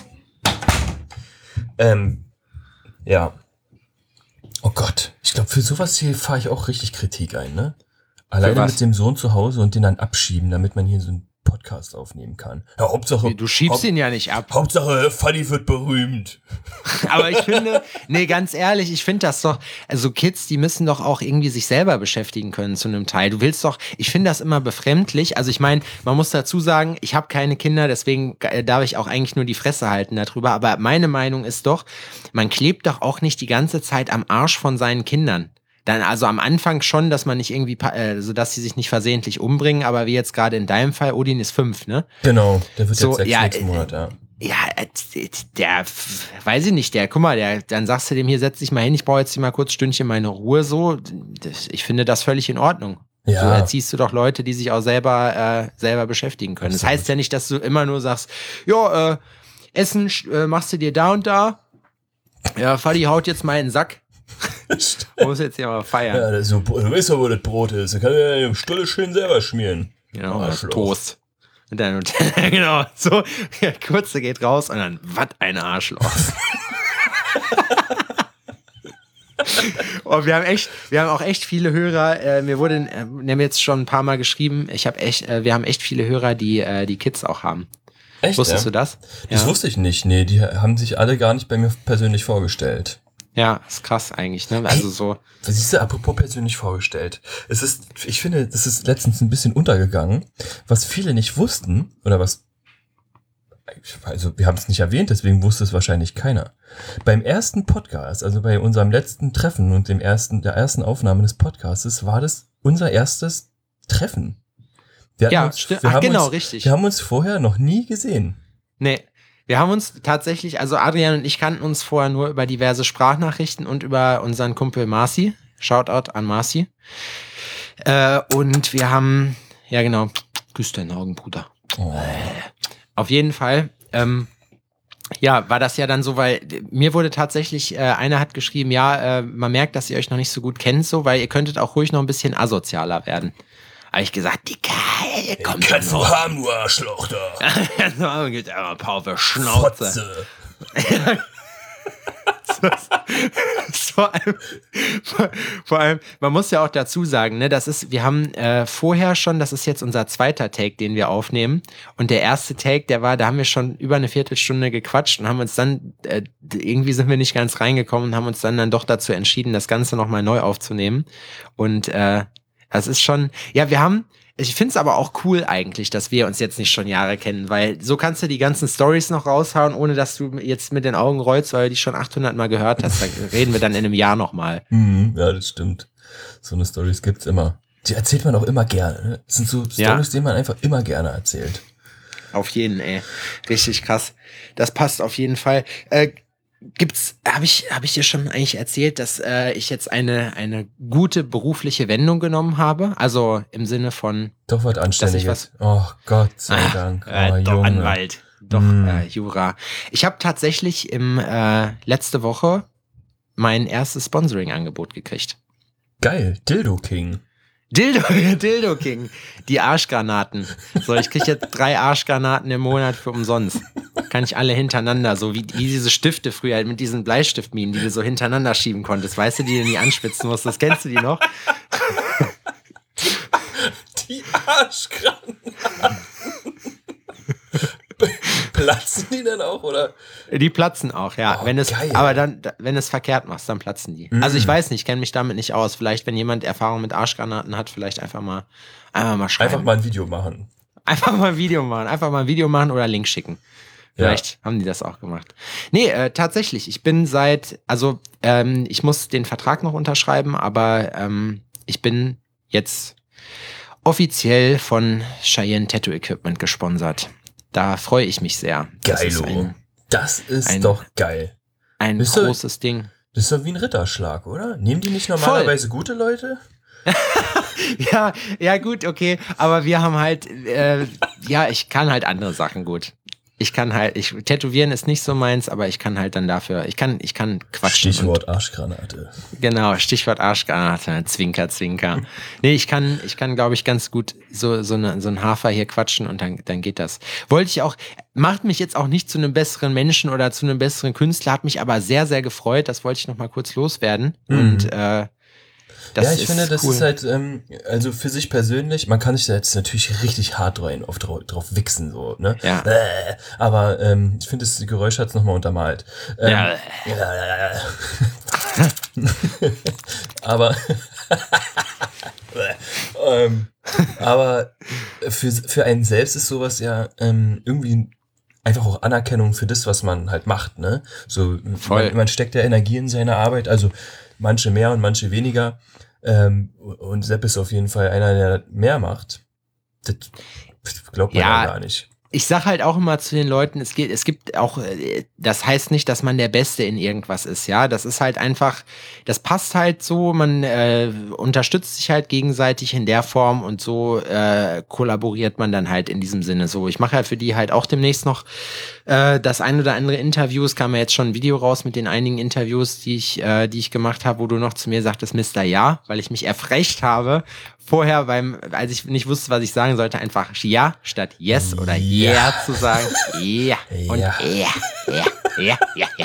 Ja. Oh Gott. Ich glaube, für sowas hier fahre ich auch richtig Kritik ein, ne? Alleine mit dem Sohn zu Hause und den dann abschieben, damit man hier so einen Podcast aufnehmen kann. Ja, Hauptsache. Du schiebst ihn ja nicht ab. Hauptsache, Fanny wird berühmt. Aber ich finde, nee, ganz ehrlich, ich finde das doch, also Kids, die müssen doch auch irgendwie sich selber beschäftigen können zu einem Teil. Du willst doch, ich finde das immer befremdlich. Also ich meine, man muss dazu sagen, ich habe keine Kinder, deswegen darf ich auch eigentlich nur die Fresse halten darüber. Aber meine Meinung ist doch, man klebt doch auch nicht die ganze Zeit am Arsch von seinen Kindern. Dann also am Anfang schon, dass man nicht irgendwie, sodass sie sich nicht versehentlich umbringen, aber wie jetzt gerade in deinem Fall, Odin ist 5, ne? Genau, der wird So, jetzt 6 ja, nächsten Monat, ja. Ja, weiß ich nicht, guck mal, dann sagst du dem hier, setz dich mal hin, ich brauche jetzt mal kurz ein Stündchen meine Ruhe, so. Ich finde das völlig in Ordnung. Ja. So erziehst du doch Leute, die sich auch selber beschäftigen können. Das heißt ja nicht, dass du immer nur sagst, ja, Essen machst du dir da und da. Ja, Fadi haut jetzt mal in den Sack. Muss jetzt hier mal feiern. Ja, das ist so, du weißt ja, wo das Brot ist. Da kann er ja die Stulle schön selber schmieren. Genau, Arschloch. Toast. Und dann, genau, so, der Kurze geht raus und dann, was ein Arschloch. Oh, wir haben auch echt viele Hörer, mir haben jetzt schon ein paar Mal geschrieben, wir haben echt viele Hörer, die Kids auch haben. Echt, Wusstest du das? Das wusste ich nicht, nee, die haben sich alle gar nicht bei mir persönlich vorgestellt. Ja, ist krass eigentlich, ne? Also so. Siehst du, apropos persönlich vorgestellt. Ich finde, das ist letztens ein bisschen untergegangen, was viele nicht wussten, oder also wir haben es nicht erwähnt, deswegen wusste es wahrscheinlich keiner. Beim ersten Podcast, also bei unserem letzten Treffen und der ersten Aufnahme des Podcastes, war das unser erstes Treffen. Stimmt. Ach, genau, richtig. Wir haben uns vorher noch nie gesehen. Nee. Wir haben uns tatsächlich, also Adrian und ich kannten uns vorher nur über diverse Sprachnachrichten und über unseren Kumpel Marci. Shoutout an Marci. Und wir haben, ja genau, küss deinen Augen, Bruder. Oh. Auf jeden Fall, ja, war das ja dann so, weil mir wurde tatsächlich, einer hat geschrieben, ja, man merkt, dass ihr euch noch nicht so gut kennt, so, weil ihr könntet auch ruhig noch ein bisschen asozialer werden. Habe ich gesagt, Dicker, ihr kommt kannst du haben, du Arschloch da. so, geht aber ein paar auf die Schnauze. Vor allem, man muss ja auch dazu sagen, ne, wir haben vorher schon, das ist jetzt unser zweiter Take, den wir aufnehmen. Und der erste Take, da haben wir schon über eine Viertelstunde gequatscht und haben uns dann, irgendwie sind wir nicht ganz reingekommen und haben uns dann doch dazu entschieden, das Ganze nochmal neu aufzunehmen. Und das ist schon, ja, ich finde es aber auch cool eigentlich, dass wir uns jetzt nicht schon Jahre kennen, weil so kannst du die ganzen Storys noch raushauen, ohne dass du jetzt mit den Augen rollst, weil du die schon 800 Mal gehört hast. Da reden wir dann in einem Jahr nochmal. Ja, das stimmt. So eine Storys gibt's immer. Die erzählt man auch immer gerne. Ne? Das sind so Storys, die man einfach immer gerne erzählt. Auf jeden, ey. Richtig krass. Das passt auf jeden Fall. Habe ich dir schon eigentlich erzählt, dass ich jetzt eine gute berufliche Wendung genommen habe? Also im Sinne von... Doch was Anständiges. Oh Gott sei Dank. Doch Junge. Anwalt. Doch Jura. Ich habe tatsächlich letzte Woche mein erstes Sponsoring-Angebot gekriegt. Geil. Dildo King. Dildo King. Die Arschgranaten. So, ich kriege jetzt 3 Arschgranaten im Monat für umsonst. Kann ich alle hintereinander, so wie diese Stifte früher mit diesen Bleistiftminen, die du so hintereinander schieben konntest. Weißt du, die du nie anspitzen musstest. Kennst du die noch? Die Arschgranaten. Platzen die dann auch, oder? Die platzen auch, ja. Oh, wenn es, geil. aber dann, wenn du es verkehrt machst, dann platzen die. Also ich weiß nicht, ich kenne mich damit nicht aus. Vielleicht, wenn jemand Erfahrung mit Arschgranaten hat, vielleicht einfach mal schreiben. Einfach mal ein Video machen. Einfach mal ein Video machen oder Link schicken. Vielleicht haben die das auch gemacht. Nee, tatsächlich, ich bin ich muss den Vertrag noch unterschreiben, aber ich bin jetzt offiziell von Cheyenne Tattoo Equipment gesponsert. Da freue ich mich sehr. Geilo. Das ist doch geil. Ein großes Ding. Das ist doch wie ein Ritterschlag, oder? Nehmen die nicht normalerweise gute Leute? Ja, gut, okay. Aber wir haben halt, ich kann halt andere Sachen gut. Tätowieren ist nicht so meins, aber ich kann halt dann dafür, ich kann quatschen. Stichwort Arschgranate. Genau, Stichwort Arschgranate, Zwinker, Zwinker. Nee, ich kann glaube ich, ganz gut so ein Hafer hier quatschen und dann geht das. Macht mich jetzt auch nicht zu einem besseren Menschen oder zu einem besseren Künstler, hat mich aber sehr, sehr gefreut, das wollte ich noch mal kurz loswerden und ich finde, das ist halt, also für sich persönlich, man kann sich da jetzt natürlich richtig hart drauf wichsen, so, ne? Ja. Aber ich finde, das Geräusch hat's nochmal untermalt. Aber aber für einen selbst ist sowas ja irgendwie einfach auch Anerkennung für das, was man halt macht, ne? So, man steckt ja Energie in seine Arbeit, also manche mehr und manche weniger. Und Sepp ist auf jeden Fall einer, der mehr macht. Das glaubt man ja gar nicht. Ich sag halt auch immer zu den Leuten, es gibt auch, das heißt nicht, dass man der Beste in irgendwas ist, ja. Das ist halt einfach, das passt halt so, man unterstützt sich halt gegenseitig in der Form und so kollaboriert man dann halt in diesem Sinne so. Ich mache ja für die halt auch demnächst noch das ein oder andere Interview. Es kam ja jetzt schon ein Video raus mit den einigen Interviews, die ich gemacht habe, wo du noch zu mir sagtest, Mr. Ja, weil ich mich erfrecht habe. Vorher, als ich nicht wusste, was ich sagen sollte, einfach ja statt yes oder yeah zu sagen. Ja. Und ja.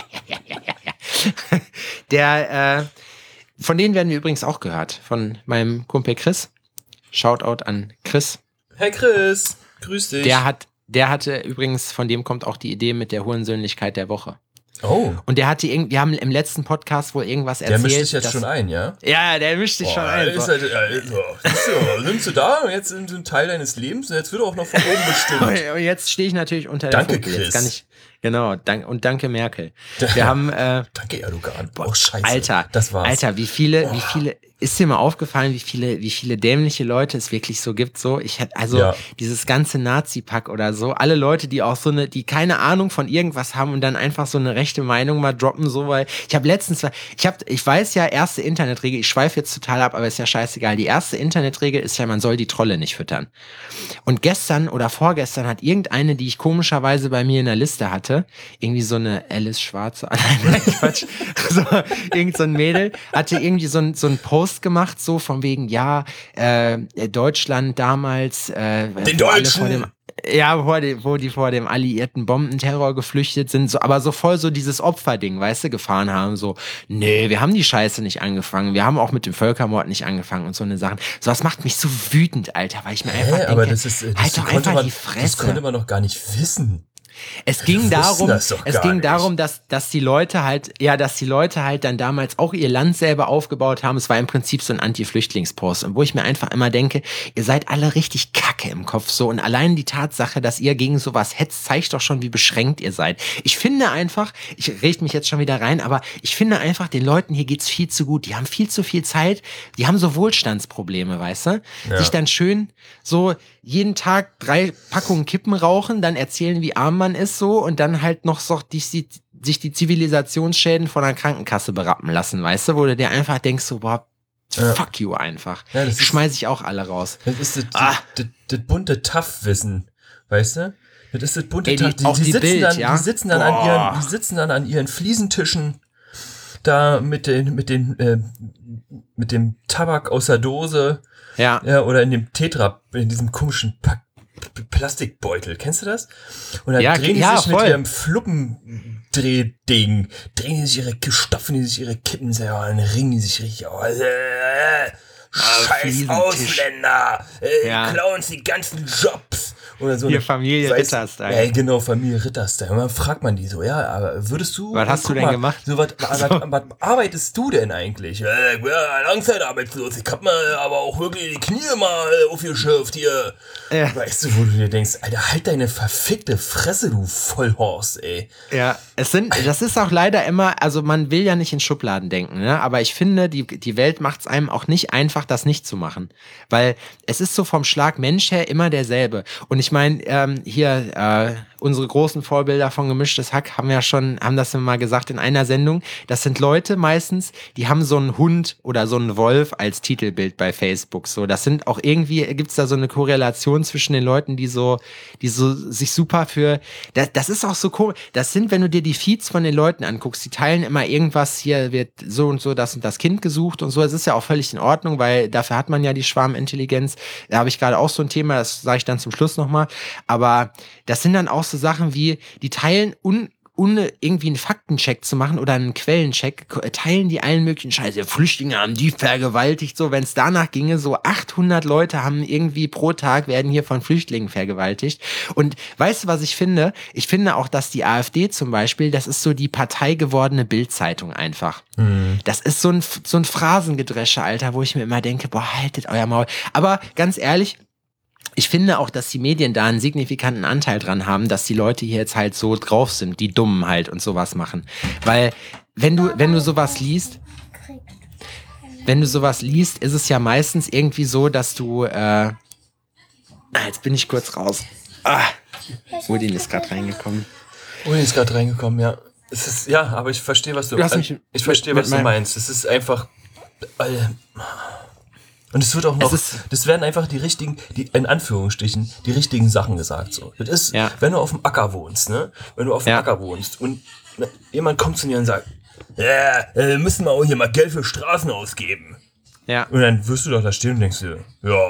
Von denen werden wir übrigens auch gehört. Von meinem Kumpel Chris. Shoutout an Chris. Hey Chris, grüß dich. Der hatte übrigens, von dem kommt auch die Idee mit der Hurensöhnlichkeit der Woche. Oh. Und wir haben im letzten Podcast wohl irgendwas erzählt. Der mischt dich jetzt schon ein, ja? Ja, der mischt dich schon ein. Nimmst du da jetzt in so einen Teil deines Lebens und jetzt wird auch noch von oben bestimmt. Und jetzt stehe ich natürlich unter der Danke, Chris. Jetzt kann ich, genau, danke Merkel. Wir haben, danke Erdogan. Oh, scheiße. Alter, das war's. Alter, wie viele, ist dir mal aufgefallen, wie viele dämliche Leute es wirklich so gibt, so? Dieses ganze Nazi-Pack oder so, alle Leute, die auch die keine Ahnung von irgendwas haben und dann einfach so eine rechte Meinung mal droppen, so, weil ich weiß ja, erste Internetregel, ich schweife jetzt total ab, aber ist ja scheißegal, die erste Internetregel ist ja, man soll die Trolle nicht füttern. Und gestern oder vorgestern hat irgendeine, die ich komischerweise bei mir in der Liste hatte, irgendwie so eine Alice Schwarze, nein, Quatsch, irgend so ein Mädel, hatte irgendwie so ein Post gemacht, so von wegen, Deutschland damals, den Deutschen! Wo die vor dem alliierten Bombenterror geflüchtet sind, so, aber so voll so dieses Opferding, weißt du, gefahren haben, so, nee, wir haben die Scheiße nicht angefangen, wir haben auch mit dem Völkermord nicht angefangen und so eine Sachen. So, das macht mich so wütend, Alter, weil ich mir einfach denke, aber das halt doch einfach die Fresse. Das konnte man doch gar nicht wissen. Es ging darum, dass die Leute halt dann damals auch ihr Land selber aufgebaut haben. Es war im Prinzip so ein Anti-Flüchtlingspost. Und wo ich mir einfach immer denke, ihr seid alle richtig kacke im Kopf so. Und allein die Tatsache, dass ihr gegen sowas hetzt, zeigt doch schon, wie beschränkt ihr seid. Ich finde einfach, ich rede mich jetzt schon wieder rein, aber ich finde einfach, den Leuten hier geht's viel zu gut. Die haben viel zu viel Zeit. Die haben so Wohlstandsprobleme, weißt du? Ja. Sich dann schön so jeden Tag 3 Packungen Kippen rauchen, dann erzählen, wie arm man ist so und dann halt noch so sich die Zivilisationsschäden von der Krankenkasse berappen lassen, weißt du, wo du dir einfach denkst so, boah, fuck you einfach. Ja, schmeiß ich auch alle raus. Das ist das bunte Tough-Wissen, weißt du? Das ist das bunte Tough. Die sitzen dann an ihren Fliesentischen. da mit dem Tabak aus der Dose, Ja. oder in diesem komischen Plastikbeutel. Kennst du das? Und dann drehen die sich mit ihrem Fluppendrehding, stopfen die sich ihre Kippen selber, dann ringen die sich richtig aus. Scheiß Ausländer, klauen uns die ganzen Jobs. Oder so. Hier Familie Ritterstein. Ja, genau, Familie Ritterstein. Und dann fragt man die so, aber würdest du... Was hast du denn gemacht? So, was arbeitest du denn eigentlich? Langzeitarbeitslos. Ich hab mir aber auch wirklich die Knie mal aufgeschürft hier. Ja. Weißt du, wo du dir denkst, Alter, halt deine verfickte Fresse, du Vollhorst, ey. Ja, das ist auch leider immer, also man will ja nicht in Schubladen denken, ne? Aber ich finde, die Welt macht es einem auch nicht einfach, das nicht zu machen. Weil es ist so vom Schlag Mensch her immer derselbe. Und ich meine, unsere großen Vorbilder von Gemischtes Hack haben das ja mal gesagt in einer Sendung. Das sind Leute meistens, die haben so einen Hund oder so einen Wolf als Titelbild bei Facebook. So, das sind auch irgendwie, gibt's da so eine Korrelation zwischen den Leuten, die so sich super für, das ist auch so cool. Das sind, wenn du dir die Feeds von den Leuten anguckst, die teilen immer irgendwas, hier wird so und so das und das Kind gesucht und so. Es ist ja auch völlig in Ordnung, weil dafür hat man ja die Schwarmintelligenz. Da habe ich gerade auch so ein Thema, das sage ich dann zum Schluss nochmal. Aber das sind dann auch so Sachen wie, die teilen ohne irgendwie einen Faktencheck zu machen oder einen Quellencheck, teilen die allen möglichen Scheiße. Flüchtlinge haben die vergewaltigt, so, wenn es danach ginge, so 800 Leute haben irgendwie pro Tag werden hier von Flüchtlingen vergewaltigt. Und weißt du, was ich finde? Ich finde auch, dass die AfD zum Beispiel, das ist so die parteigewordene Bild-Zeitung einfach. Das ist so ein Phrasengedresche, Alter, wo ich mir immer denke, boah, haltet euer Maul. Aber ganz ehrlich, ich finde auch, dass die Medien da einen signifikanten Anteil dran haben, dass die Leute hier jetzt halt so drauf sind, die Dummen halt und sowas machen. Weil, wenn du sowas liest, ist es ja meistens irgendwie so, dass du, jetzt bin ich kurz raus. Udin ist gerade reingekommen. Ja. Aber ich verstehe, was du meinst. Es ist einfach, und es wird auch noch, das werden einfach die in Anführungsstrichen, die richtigen Sachen gesagt, so. Das ist, wenn du auf dem Acker wohnst, ne? Und jemand kommt zu dir und sagt, müssen wir auch hier mal Geld für Straßen ausgeben. Ja. Und dann wirst du doch da stehen und denkst dir,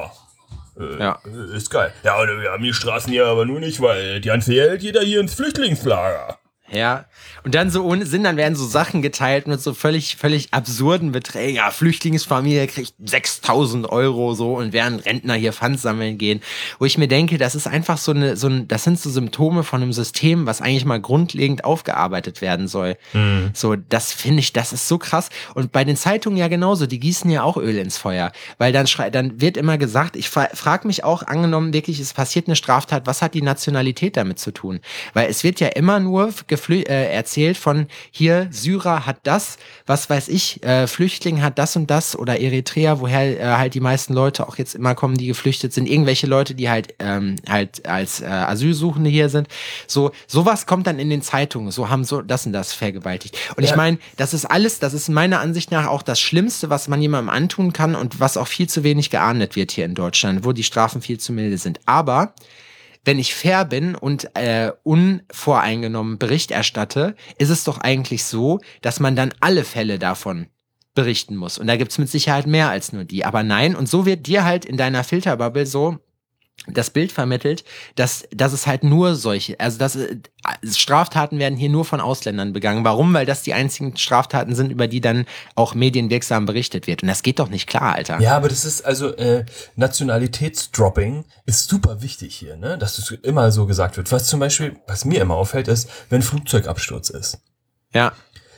ist geil. Ja, und wir haben die Straßen hier aber nur nicht, weil die ganze Geld geht da hier ins Flüchtlingslager. Ja, und dann so ohne Sinn, dann werden so Sachen geteilt mit so völlig absurden Beträgen. Ja, Flüchtlingsfamilie kriegt 6.000 € so und während Rentner hier Pfand sammeln gehen. Wo ich mir denke, das ist einfach das sind so Symptome von einem System, was eigentlich mal grundlegend aufgearbeitet werden soll. So, das finde ich, das ist so krass. Und bei den Zeitungen ja genauso, die gießen ja auch Öl ins Feuer. Weil dann wird immer gesagt, ich frage mich auch, angenommen wirklich, es passiert eine Straftat, was hat die Nationalität damit zu tun? Weil es wird ja immer nur erzählt von hier, Syrer hat das, was weiß ich, Flüchtling hat das und das oder Eritrea, woher halt die meisten Leute auch jetzt immer kommen, die geflüchtet sind, irgendwelche Leute, die halt als Asylsuchende hier sind. Sowas kommt dann in den Zeitungen, so haben so das und das vergewaltigt. Und ich meine, das ist meiner Ansicht nach auch das Schlimmste, was man jemandem antun kann und was auch viel zu wenig geahndet wird hier in Deutschland, wo die Strafen viel zu milde sind. Aber wenn ich fair bin und unvoreingenommen Bericht erstatte, ist es doch eigentlich so, dass man dann alle Fälle davon berichten muss. Und da gibt es mit Sicherheit mehr als nur die. Aber nein, und so wird dir halt in deiner Filterbubble so das Bild vermittelt, dass es halt nur solche, also dass Straftaten werden hier nur von Ausländern begangen. Warum? Weil das die einzigen Straftaten sind, über die dann auch medienwirksam berichtet wird. Und das geht doch nicht klar, Alter. Ja, aber das ist also Nationalitätsdropping ist super wichtig hier, ne? Dass das immer so gesagt wird. Was mir immer auffällt, ist, wenn Flugzeugabsturz ist. Ja.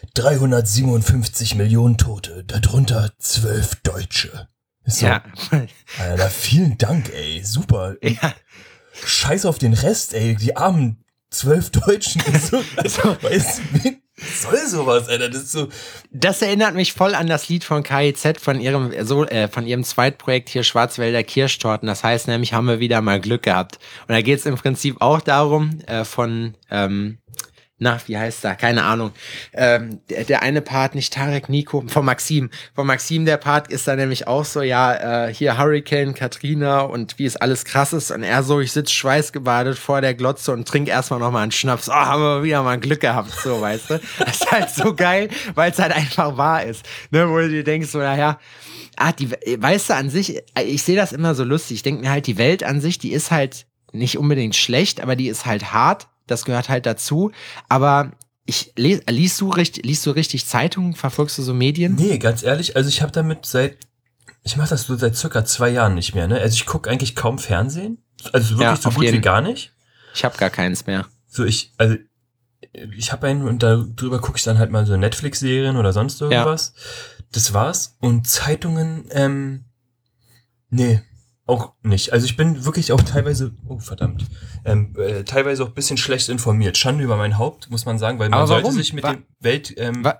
357 Millionen Tote, darunter 12 Deutsche. So. Ja. Alter, vielen Dank, ey. Super. Ja. Scheiß auf den Rest, ey. Die armen 12 Deutschen. Was soll sowas, Alter? Das ist so. Das erinnert mich voll an das Lied von KIZ von ihrem Zweitprojekt hier Schwarzwälder Kirschtorten. Das heißt nämlich, haben wir wieder mal Glück gehabt. Und da geht es im Prinzip auch darum, wie heißt er? Keine Ahnung. Der eine Part, nicht Tarek, Nico, von Maxim. Von Maxim, der Part ist da nämlich auch so, ja, hier Hurricane, Katrina und wie es alles krass ist. Und er so, ich sitze schweißgebadet vor der Glotze und trinke erstmal nochmal einen Schnaps. Oh, haben wir wieder mal Glück gehabt, so, weißt du? Das ist halt so geil, weil es halt einfach wahr ist. Ne, wo du dir denkst, so, naja, weißt du, an sich, ich sehe das immer so lustig. Ich denke mir halt, die Welt an sich, die ist halt nicht unbedingt schlecht, aber die ist halt hart. Das gehört halt dazu. Aber liest du richtig Zeitungen? Verfolgst du so Medien? Nee, ganz ehrlich, also ich habe damit ich mache das so seit circa 2 Jahren nicht mehr, ne? Also ich gucke eigentlich kaum Fernsehen. Also wirklich so gut wie gar nicht. Ich habe gar keins mehr. So, ich habe einen und darüber gucke ich dann halt mal so Netflix-Serien oder sonst irgendwas. Ja. Das war's. Und Zeitungen, nee, auch nicht. Also ich bin wirklich auch teilweise, teilweise auch ein bisschen schlecht informiert. Schande über mein Haupt, muss man sagen, weil man sollte sich mit der Welt...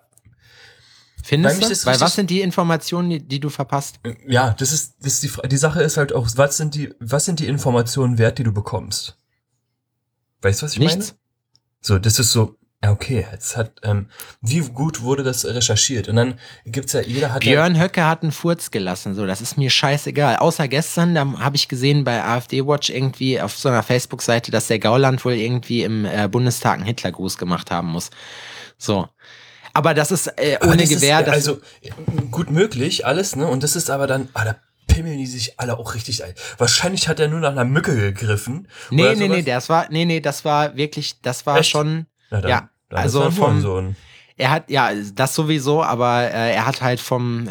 Findest du? Weil was sind die Informationen, die du verpasst? Ja, das ist die Sache ist halt auch, was sind die Informationen wert, die du bekommst? Weißt du, was ich meine? So, das ist so, ja, okay, jetzt wie gut wurde das recherchiert? Und dann gibt's ja, Björn Höcke hat einen Furz gelassen, so, das ist mir scheißegal. Außer gestern, da habe ich gesehen bei AfD Watch irgendwie auf so einer Facebook-Seite, dass der Gauland wohl irgendwie im Bundestag einen Hitlergruß gemacht haben muss. So. Aber das ist ohne Gewähr. Also gut möglich, alles, ne? Und das ist aber dann, da pimmeln die sich alle auch richtig ein. Wahrscheinlich hat er nur nach einer Mücke gegriffen. Nee, das war wirklich, das war echt? Schon, na dann, ja, dann also er hat, ja, das sowieso, aber er hat halt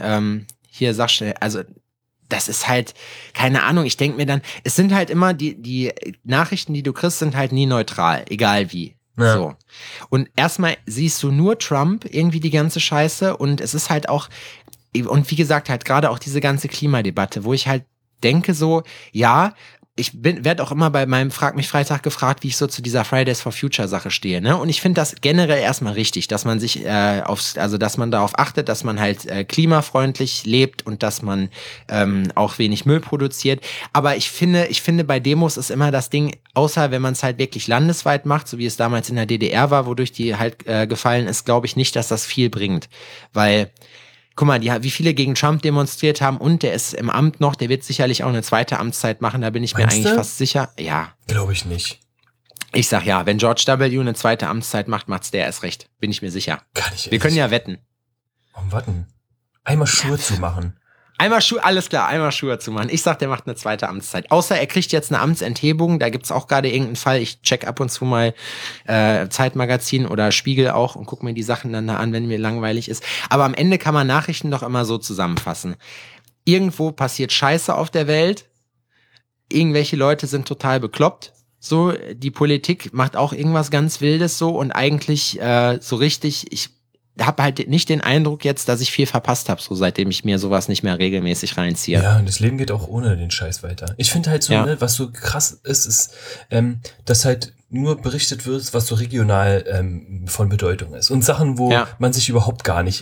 hier sag schnell, also das ist halt, keine Ahnung, ich denke mir dann, es sind halt immer, die Nachrichten, die du kriegst, sind halt nie neutral, egal wie. Ja. So. Und erstmal siehst du nur Trump, irgendwie die ganze Scheiße, und es ist halt auch, und wie gesagt, halt gerade auch diese ganze Klimadebatte, wo ich halt denke so, ja, ich werde auch immer bei meinem Frag mich Freitag gefragt, wie ich so zu dieser Fridays for Future Sache stehe, ne? Und ich finde das generell erstmal richtig, dass man sich dass man darauf achtet, dass man halt klimafreundlich lebt und dass man auch wenig Müll produziert. Aber ich finde, bei Demos ist immer das Ding, außer wenn man es halt wirklich landesweit macht, so wie es damals in der DDR war, wodurch die halt gefallen ist, glaube ich nicht, dass das viel bringt. Weil guck mal, wie viele gegen Trump demonstriert haben, und der ist im Amt noch, der wird sicherlich auch eine zweite Amtszeit machen, da bin ich mir eigentlich fast sicher. Ja. Glaube ich nicht. Ich sag ja, wenn George W. eine zweite Amtszeit macht's der erst recht. Bin ich mir sicher. Kann ich. Wir können ja wetten. Warum wetten? Einmal Schuhe zu machen. Alles klar, einmal Schuhe zu machen. Ich sag, der macht eine zweite Amtszeit. Außer er kriegt jetzt eine Amtsenthebung, da gibt's auch gerade irgendeinen Fall. Ich check ab und zu mal Zeitmagazin oder Spiegel auch und guck mir die Sachen dann da an, wenn mir langweilig ist. Aber am Ende kann man Nachrichten doch immer so zusammenfassen. Irgendwo passiert Scheiße auf der Welt, irgendwelche Leute sind total bekloppt, so, die Politik macht auch irgendwas ganz Wildes so, und eigentlich so richtig, ich habe halt nicht den Eindruck jetzt, dass ich viel verpasst habe, so seitdem ich mir sowas nicht mehr regelmäßig reinziehe. Ja, und das Leben geht auch ohne den Scheiß weiter. Ich finde halt so, ja, ne, was so krass ist, dass halt nur berichtet wird, was so regional von Bedeutung ist. Und Sachen, wo man sich überhaupt gar nicht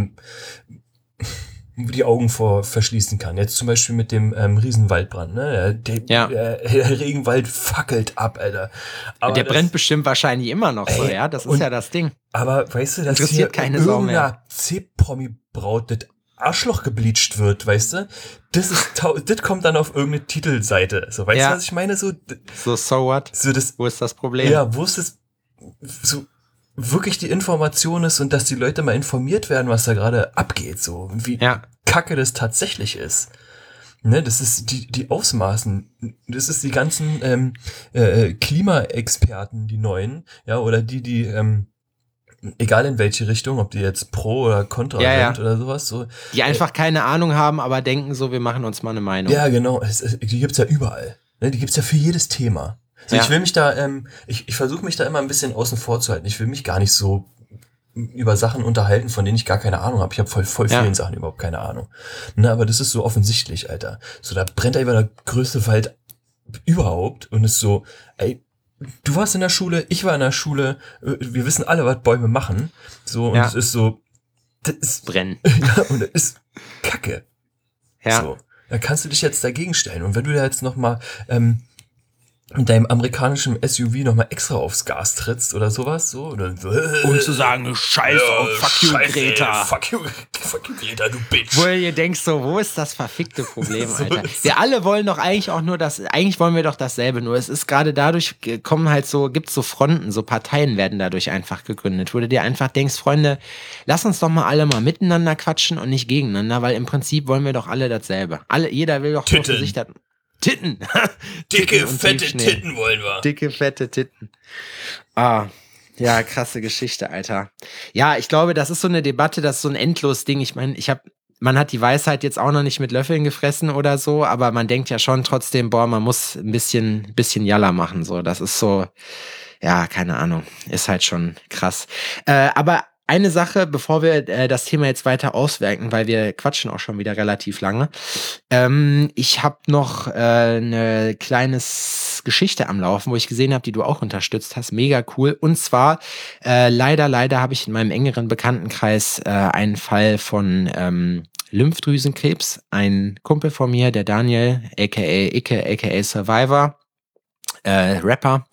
die Augen vor verschließen kann. Jetzt zum Beispiel mit dem Riesenwaldbrand, ne? Der Regenwald fackelt ab, Alter. Aber der brennt bestimmt wahrscheinlich immer noch so, ja? Das ist ja das Ding. Aber weißt du, dass hier keine Sau mehr. C-Promi-Braut das Arschloch gebleacht wird, weißt du? Das kommt dann auf irgendeine Titelseite. So, weißt du, was ich meine? So what? Wo ist das Problem? Ja, wo ist das so wirklich die Information ist und dass die Leute mal informiert werden, was da gerade abgeht, so wie kacke das tatsächlich ist. Ne, das ist die Ausmaßen, das ist die ganzen Klimaexperten, die neuen, ja, oder die egal in welche Richtung, ob die jetzt pro oder contra sind oder sowas, so. Die einfach keine Ahnung haben, aber denken so, wir machen uns mal eine Meinung. Ja, genau, die gibt's ja überall. Ne, die gibt's ja für jedes Thema. So, ich will mich da, ich versuche mich da immer ein bisschen außen vor zu halten. Ich will mich gar nicht so über Sachen unterhalten, von denen ich gar keine Ahnung habe. Ich habe voll vielen Sachen überhaupt keine Ahnung. Ne, aber das ist so offensichtlich, Alter. So, da brennt einfach der größte Wald überhaupt und ist so, ey, du warst in der Schule, ich war in der Schule, wir wissen alle, was Bäume machen. So, und es ist so, das ist brennen. Ja, und das ist Kacke. Ja. So, da kannst du dich jetzt dagegen stellen. Und wenn du da jetzt noch mal mit deinem amerikanischen SUV nochmal extra aufs Gas trittst oder sowas, so. Oder, Um zu sagen, scheiß auf, fuck you, Scheiße, Greta. Fuck you, Greta, du Bitch. Wo ihr denkst so, wo ist das verfickte Problem, Alter? Wir alle wollen doch eigentlich auch nur eigentlich wollen wir doch dasselbe, nur es ist gerade dadurch, gibt's so Fronten, so Parteien werden dadurch einfach gegründet, wo du dir einfach denkst, Freunde, lass uns doch mal alle mal miteinander quatschen und nicht gegeneinander, weil im Prinzip wollen wir doch alle dasselbe. Jeder will doch nur für sich das. Titten. Dicke, fette Titten wollen wir. Dicke, fette Titten. Ah, ja, krasse Geschichte, Alter. Ja, ich glaube, das ist so eine Debatte, das ist so ein endlos Ding. Ich meine, man hat die Weisheit jetzt auch noch nicht mit Löffeln gefressen oder so, aber man denkt ja schon trotzdem, man muss ein bisschen Jalla machen, so. Das ist so, ja, keine Ahnung. Ist halt schon krass. Aber eine Sache, bevor wir das Thema jetzt weiter auswerten, weil wir quatschen auch schon wieder relativ lange. Ich habe noch eine kleine Geschichte am Laufen, wo ich gesehen habe, die du auch unterstützt hast. Mega cool. Und zwar, leider habe ich in meinem engeren Bekanntenkreis einen Fall von Lymphdrüsenkrebs. Ein Kumpel von mir, der Daniel, aka Icke, aka Survivor, Rapper.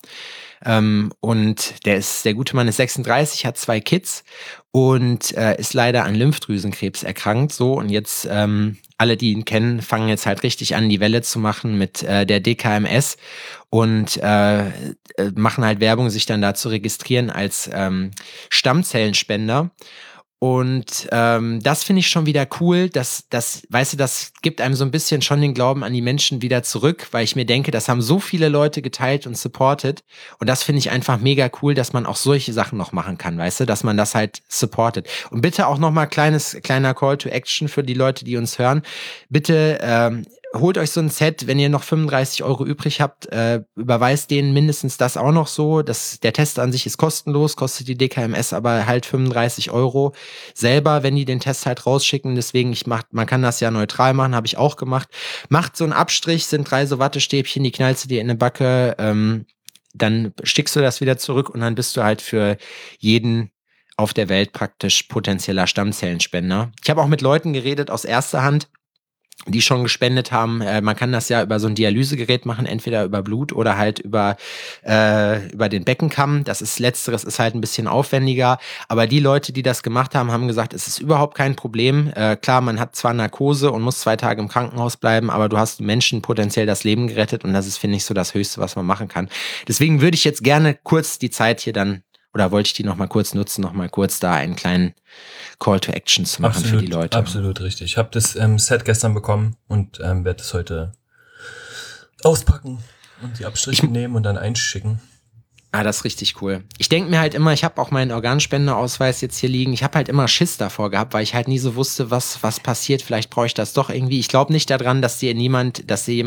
Und der gute Mann ist 36, hat 2 Kids und ist leider an Lymphdrüsenkrebs erkrankt. So, und jetzt alle, die ihn kennen, fangen jetzt halt richtig an, die Welle zu machen mit der DKMS und machen halt Werbung, sich dann da zu registrieren als Stammzellenspender. Und das finde ich schon wieder cool, weißt du, das gibt einem so ein bisschen schon den Glauben an die Menschen wieder zurück, weil ich mir denke, das haben so viele Leute geteilt und supportet. Und das finde ich einfach mega cool, dass man auch solche Sachen noch machen kann, weißt du, dass man das halt supportet. Und bitte auch nochmal kleiner Call to Action für die Leute, die uns hören. Bitte holt euch so ein Set, wenn ihr noch 35 € übrig habt, überweist denen mindestens das auch noch so. Der Test an sich ist kostenlos, kostet die DKMS aber halt 35 € selber, wenn die den Test halt rausschicken. Deswegen, man kann das ja neutral machen, habe ich auch gemacht. Macht so einen Abstrich, sind 3 so Wattestäbchen, die knallst du dir in eine Backe, dann schickst du das wieder zurück und dann bist du halt für jeden auf der Welt praktisch potenzieller Stammzellenspender. Ich habe auch mit Leuten geredet aus erster Hand, die schon gespendet haben. Man kann das ja über so ein Dialysegerät machen, entweder über Blut oder halt über den Beckenkamm. Letzteres ist halt ein bisschen aufwendiger. Aber die Leute, die das gemacht haben, haben gesagt, es ist überhaupt kein Problem. Klar, man hat zwar Narkose und muss 2 Tage im Krankenhaus bleiben, aber du hast Menschen potenziell das Leben gerettet und das ist, finde ich, so das Höchste, was man machen kann. Deswegen würde ich jetzt gerne kurz die Zeit hier dann, oder wollte ich die nochmal kurz nutzen, nochmal kurz da einen kleinen Call to Action zu machen für die Leute. Absolut richtig. Ich habe das Set gestern bekommen und werde es heute auspacken und die Abstriche nehmen und dann einschicken. Ah, das ist richtig cool. Ich denke mir halt immer, ich habe auch meinen Organspenderausweis jetzt hier liegen. Ich habe halt immer Schiss davor gehabt, weil ich halt nie so wusste, was passiert. Vielleicht brauche ich das doch irgendwie. Ich glaube nicht daran, dass dir jemand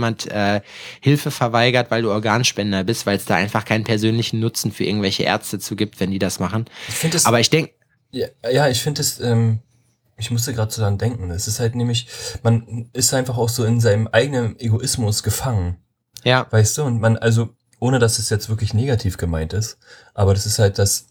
Hilfe verweigert, weil du Organspender bist, weil es da einfach keinen persönlichen Nutzen für irgendwelche Ärzte zu gibt, wenn die das machen. Aber ich denke... Ja, ich finde es... Ich musste gerade so dran denken. Es ist halt nämlich... Man ist einfach auch so in seinem eigenen Egoismus gefangen. Ja. Weißt du? Und man, also... Ohne, dass es jetzt wirklich negativ gemeint ist. Aber das ist halt, dass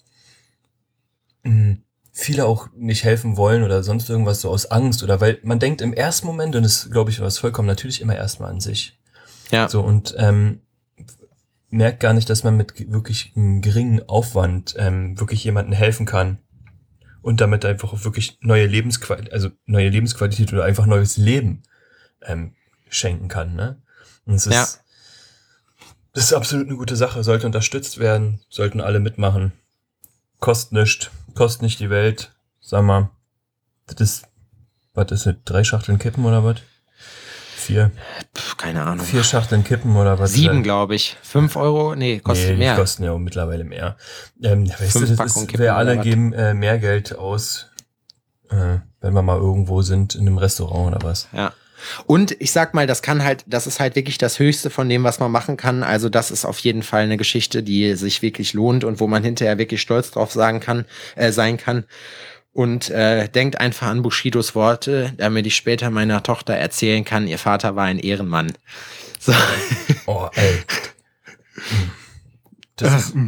viele auch nicht helfen wollen oder sonst irgendwas so aus Angst oder weil man denkt im ersten Moment, und das glaube ich was vollkommen natürlich immer erstmal an sich. Ja. So und merkt gar nicht, dass man mit wirklich einem geringen Aufwand wirklich jemandem helfen kann und damit einfach auch wirklich neue Lebensqualität oder einfach neues Leben schenken kann. Ne? Und es ist Das ist absolut eine gute Sache, sollte unterstützt werden, sollten alle mitmachen. Kostet nicht die Welt. Sag mal, was ist das, 3 Schachteln Kippen oder was? 4? Keine Ahnung. 4 Schachteln Kippen oder was? 7, glaube ich. 5 €? Nee, kostet mehr. Die kosten ja auch mittlerweile mehr. Weißt du, das ist, wir alle geben mehr Geld aus, wenn wir mal irgendwo sind, in einem Restaurant oder was. Ja. Und ich sag mal, das ist halt wirklich das Höchste von dem, was man machen kann. Also das ist auf jeden Fall eine Geschichte, die sich wirklich lohnt und wo man hinterher wirklich stolz drauf sein kann. Und denkt einfach an Bushidos Worte, damit ich später meiner Tochter erzählen kann, ihr Vater war ein Ehrenmann. So. Oh, ey. Das ist...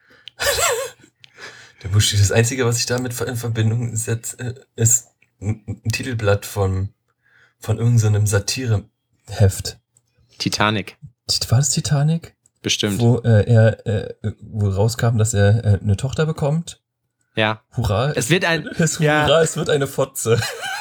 Der Bushido, das Einzige, was ich damit in Verbindung setze, ist ein Titelblatt von irgendeinem Satireheft. Titanic. War das Titanic? Bestimmt. Wo rauskam, dass er eine Tochter bekommt. Ja. Hurra. Es wird ein... Hurra, es wird eine Fotze.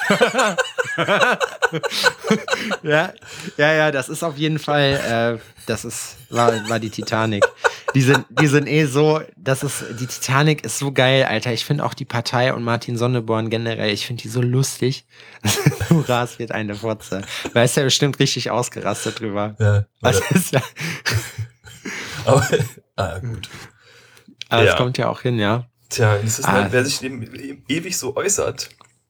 ja, das ist auf jeden Fall, war die Titanic. Die sind so, die Titanic ist so geil, Alter. Ich finde auch die Partei und Martin Sonneborn generell, ich finde die so lustig. Hurra, es wird eine Fotze. Da ist ja bestimmt richtig ausgerastet drüber. Ja. Das ist ja... Aber, gut. Aber es kommt ja auch hin, ja. Tja, das ist halt, wer sich dem ewig so äußert.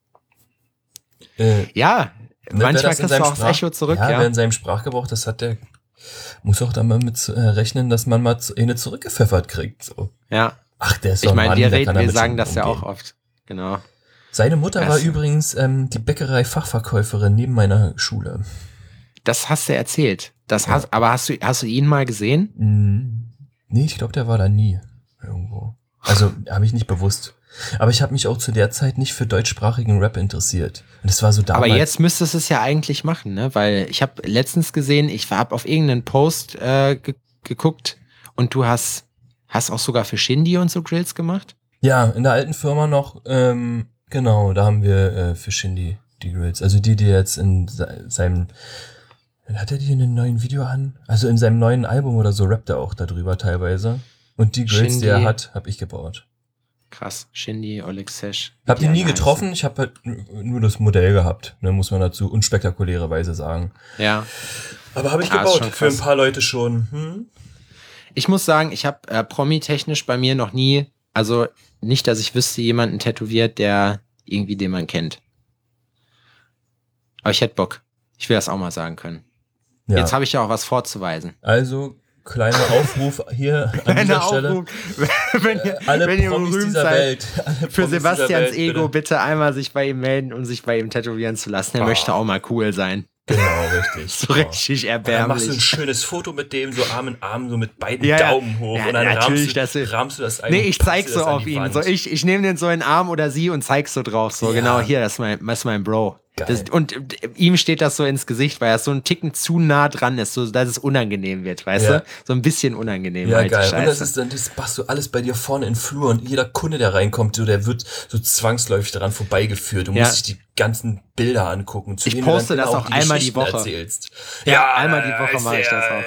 Ja, manchmal kriegst du auch das Echo zurück, ja. Wer in seinem Sprachgebrauch, muss auch da mal mit rechnen, dass man mal eine zurückgepfeffert kriegt. So. Ja. Ach, der ist ich doch meine, wir sagen das umgehen. ja auch oft. Genau. Seine Mutter war übrigens die Bäckerei-Fachverkäuferin neben meiner Schule. Das hast du erzählt. Aber hast du ihn mal gesehen? Nee, ich glaube, der war da nie irgendwo. Also, habe ich nicht bewusst. Aber ich habe mich auch zu der Zeit nicht für deutschsprachigen Rap interessiert. Und das war so damals. Aber jetzt müsstest du es ja eigentlich machen, ne? Weil ich habe letztens gesehen, ich habe auf irgendeinen Post geguckt und du hast auch sogar für Shindy und so Grills gemacht? Ja, in der alten Firma noch, genau, da haben wir für Shindy die Grills. Also die jetzt in seinem, hat er die in einem neuen Video an? Also in seinem neuen Album oder so rappt er auch darüber teilweise. Und die Grills, Shindy, die er hat, habe ich gebaut. Krass, Shindy, Oleg Sesh. Hab die nie getroffen, ich habe halt nur das Modell gehabt, ne, muss man dazu unspektakulärerweise sagen. Ja. Aber habe ich gebaut, für ein paar Leute schon. Ich muss sagen, ich habe promi-technisch bei mir noch nie, also nicht, dass ich wüsste, jemanden tätowiert, den man kennt. Aber ich hätte Bock. Ich will das auch mal sagen können. Ja. Jetzt habe ich ja auch was vorzuweisen. Also, kleiner Aufruf hier an dieser Stelle. Wenn ihr Promis berühmt dieser seid, Welt. für Sebastians Ego bitte einmal sich bei ihm melden und sich bei ihm tätowieren zu lassen. Er möchte auch mal cool sein. Genau, richtig. So richtig erbärmlich. Dann machst du ein schönes Foto mit dem, so Arm in Arm, so mit beiden Daumen hoch. Ja, und dann rahmst du das ein. Nee, ich zeig so auf ihn. So, ich nehme den so in den Arm oder sie und zeig so drauf. So, genau, hier, das ist mein Bro. Und ihm steht das so ins Gesicht, weil er so einen Ticken zu nah dran ist, so dass es unangenehm wird, weißt du? So ein bisschen unangenehm. Ja, geil. Und das machst du alles bei dir vorne im Flur und jeder Kunde, der reinkommt, der wird so zwangsläufig daran vorbeigeführt. Du musst dich die ganzen Bilder angucken. Ich poste das auch einmal die Woche. Erzählst. Ja, einmal die Woche mache ich das auch.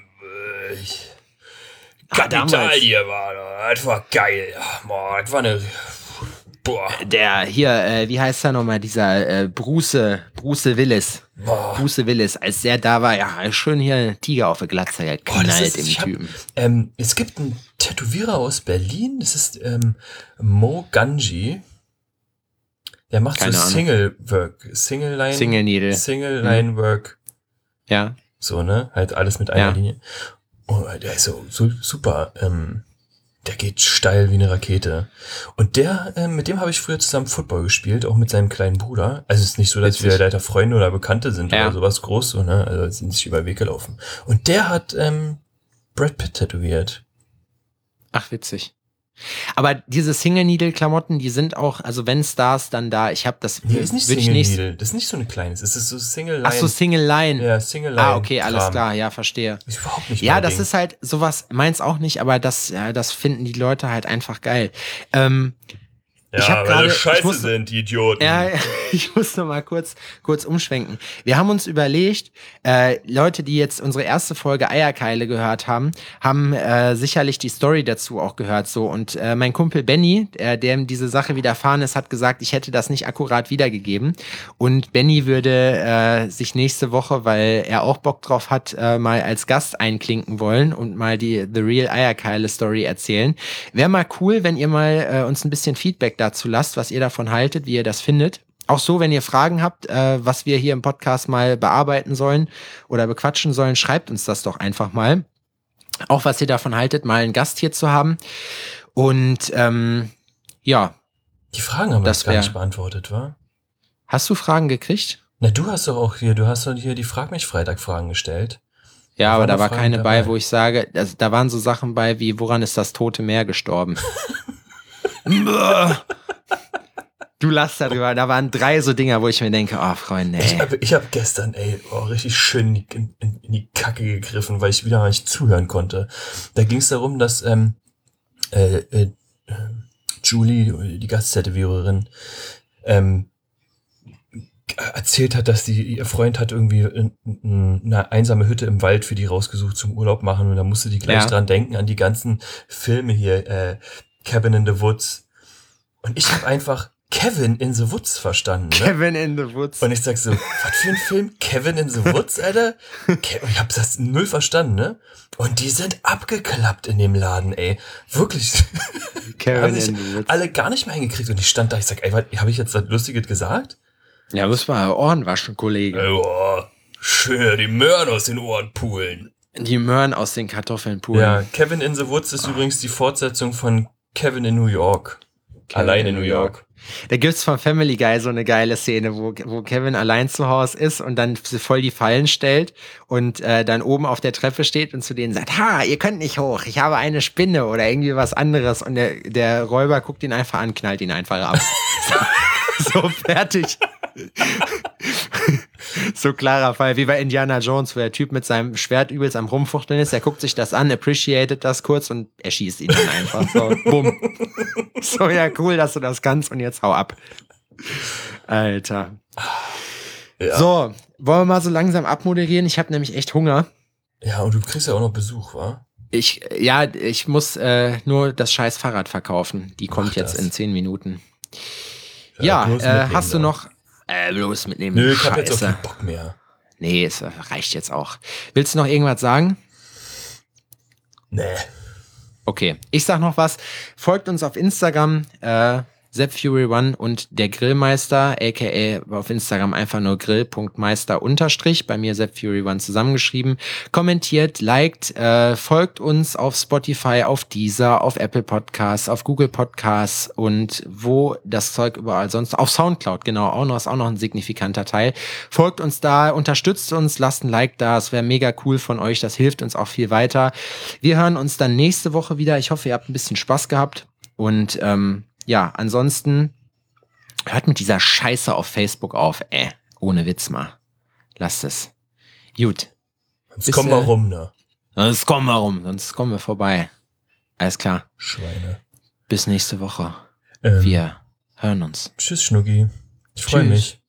Kapital hier war, das war geil. Das war eine... Boah. Der hier, wie heißt er nochmal, dieser Bruce Willis. Boah. Bruce Willis, als der da war, ja, schön hier ein Tiger auf der Glatze geknallt im Typen. Es gibt einen Tätowierer aus Berlin, das ist Mo Ganji. Der macht Keine so Single-Work. Single-Line-Work. Ja. So, ne? Halt alles mit einer Linie. Oh, der ist so super. Der geht steil wie eine Rakete. Und mit dem habe ich früher zusammen Football gespielt, auch mit seinem kleinen Bruder. Also es ist nicht so, dass wir leider Freunde oder Bekannte sind oder sowas groß, so, ne? Also sind sich über den Weg gelaufen. Und der hat Brad Pitt tätowiert. Ach, witzig. Aber diese Single-Needle-Klamotten, die sind auch, also wenn Stars, dann da. Ich habe das. Nee, ist nicht Single-Needle. Das ist nicht so eine kleines. Es ist so Single-Line. Ach so, Single-Line. Ja, Single-Line. Ah, okay, alles klar. Ja, verstehe. Ist überhaupt nicht Ja, das ist halt sowas, meins auch nicht, aber das finden die Leute halt einfach geil. Weil scheiße sind, die Idioten. Ja, ich muss noch mal kurz umschwenken. Wir haben uns überlegt, Leute, die jetzt unsere erste Folge Eierkeile gehört haben sicherlich die Story dazu auch gehört. So. Und mein Kumpel Benny, dem diese Sache widerfahren ist, hat gesagt, ich hätte das nicht akkurat wiedergegeben. Und Benny würde sich nächste Woche, weil er auch Bock drauf hat, mal als Gast einklinken wollen und mal die The Real Eierkeile Story erzählen. Wäre mal cool, wenn ihr mal uns ein bisschen Feedback dazu lasst, was ihr davon haltet, wie ihr das findet. Auch so, wenn ihr Fragen habt, was wir hier im Podcast mal bearbeiten sollen oder bequatschen sollen, schreibt uns das doch einfach mal. Auch was ihr davon haltet, mal einen Gast hier zu haben. Und ja. Die Fragen haben wir gar nicht beantwortet, wa? Hast du Fragen gekriegt? Na, du hast doch hier die Frag mich Freitag-Fragen gestellt. Ja, aber da war keine bei, wo ich sage, da waren so Sachen bei wie, woran ist das Tote Meer gestorben? Du lachst darüber. Da waren 3 so Dinger, wo ich mir denke, oh, Freunde, ey. Ich hab gestern, richtig schön in die Kacke gegriffen, weil ich wieder mal nicht zuhören konnte. Da ging es darum, dass Julie, die Gasttätowiererin, erzählt hat, dass ihr Freund hat irgendwie eine einsame Hütte im Wald für die rausgesucht zum Urlaub machen und da musste die gleich dran denken, an die ganzen Filme hier, Cabin in the Woods. Und ich habe einfach Kevin in the Woods verstanden. Ne? Kevin in the Woods. Und ich sag so, was für ein Film? Kevin in the Woods, Alter? Ich hab das null verstanden, ne? Und die sind abgeklappt in dem Laden, ey. Wirklich. Kevin haben in sich the Woods. alle gar nicht mehr hingekriegt. Und ich stand da, ich sag, ey, habe ich jetzt was Lustiges gesagt? Ja, muss mal Ohren waschen, Kollege. Oh, schön, die Möhren aus den Ohren poolen. Die Möhren aus den Kartoffeln poolen. Ja, Kevin in the Woods ist übrigens die Fortsetzung von Kevin in New York. Allein in New York. Da gibt's von Family Guy so eine geile Szene, wo Kevin allein zu Hause ist und dann voll die Fallen stellt und dann oben auf der Treppe steht und zu denen sagt, ha, ihr könnt nicht hoch, ich habe eine Spinne oder irgendwie was anderes. Und der Räuber guckt ihn einfach an, knallt ihn einfach ab. So fertig. So klarer Fall, wie bei Indiana Jones, wo der Typ mit seinem Schwert übelst am Rumfuchteln ist. Er guckt sich das an, appreciated das kurz und erschießt ihn dann einfach. So, bumm. So, ja, cool, dass du das kannst und jetzt hau ab. Alter. Ja. So, wollen wir mal so langsam abmoderieren? Ich habe nämlich echt Hunger. Ja, und du kriegst ja auch noch Besuch, wa? Ich muss nur das scheiß Fahrrad verkaufen. Die kommt jetzt in 10 Minuten. Ja, hast du noch... bloß mitnehmen. Nö, ich hab jetzt auch keinen Bock mehr. Nee, es reicht jetzt auch. Willst du noch irgendwas sagen? Nee. Okay, ich sag noch was. Folgt uns auf Instagram, ZeppFury1 und der Grillmeister, aka auf Instagram einfach nur grill.meister_, bei mir ZeppFury1 zusammengeschrieben. Kommentiert, liked, folgt uns auf Spotify, auf Deezer, auf Apple Podcasts, auf Google Podcasts und wo das Zeug überall sonst, auf Soundcloud, genau, ist auch noch ein signifikanter Teil. Folgt uns da, unterstützt uns, lasst ein Like da, es wäre mega cool von euch, das hilft uns auch viel weiter. Wir hören uns dann nächste Woche wieder. Ich hoffe, ihr habt ein bisschen Spaß gehabt und ja, ansonsten hört mit dieser Scheiße auf Facebook auf. Ohne Witz mal. Lasst es. Gut. Sonst kommen wir rum, ne? Sonst kommen wir rum, sonst kommen wir vorbei. Alles klar. Schweine. Bis nächste Woche. Wir hören uns. Tschüss, Schnucki. Ich freue mich.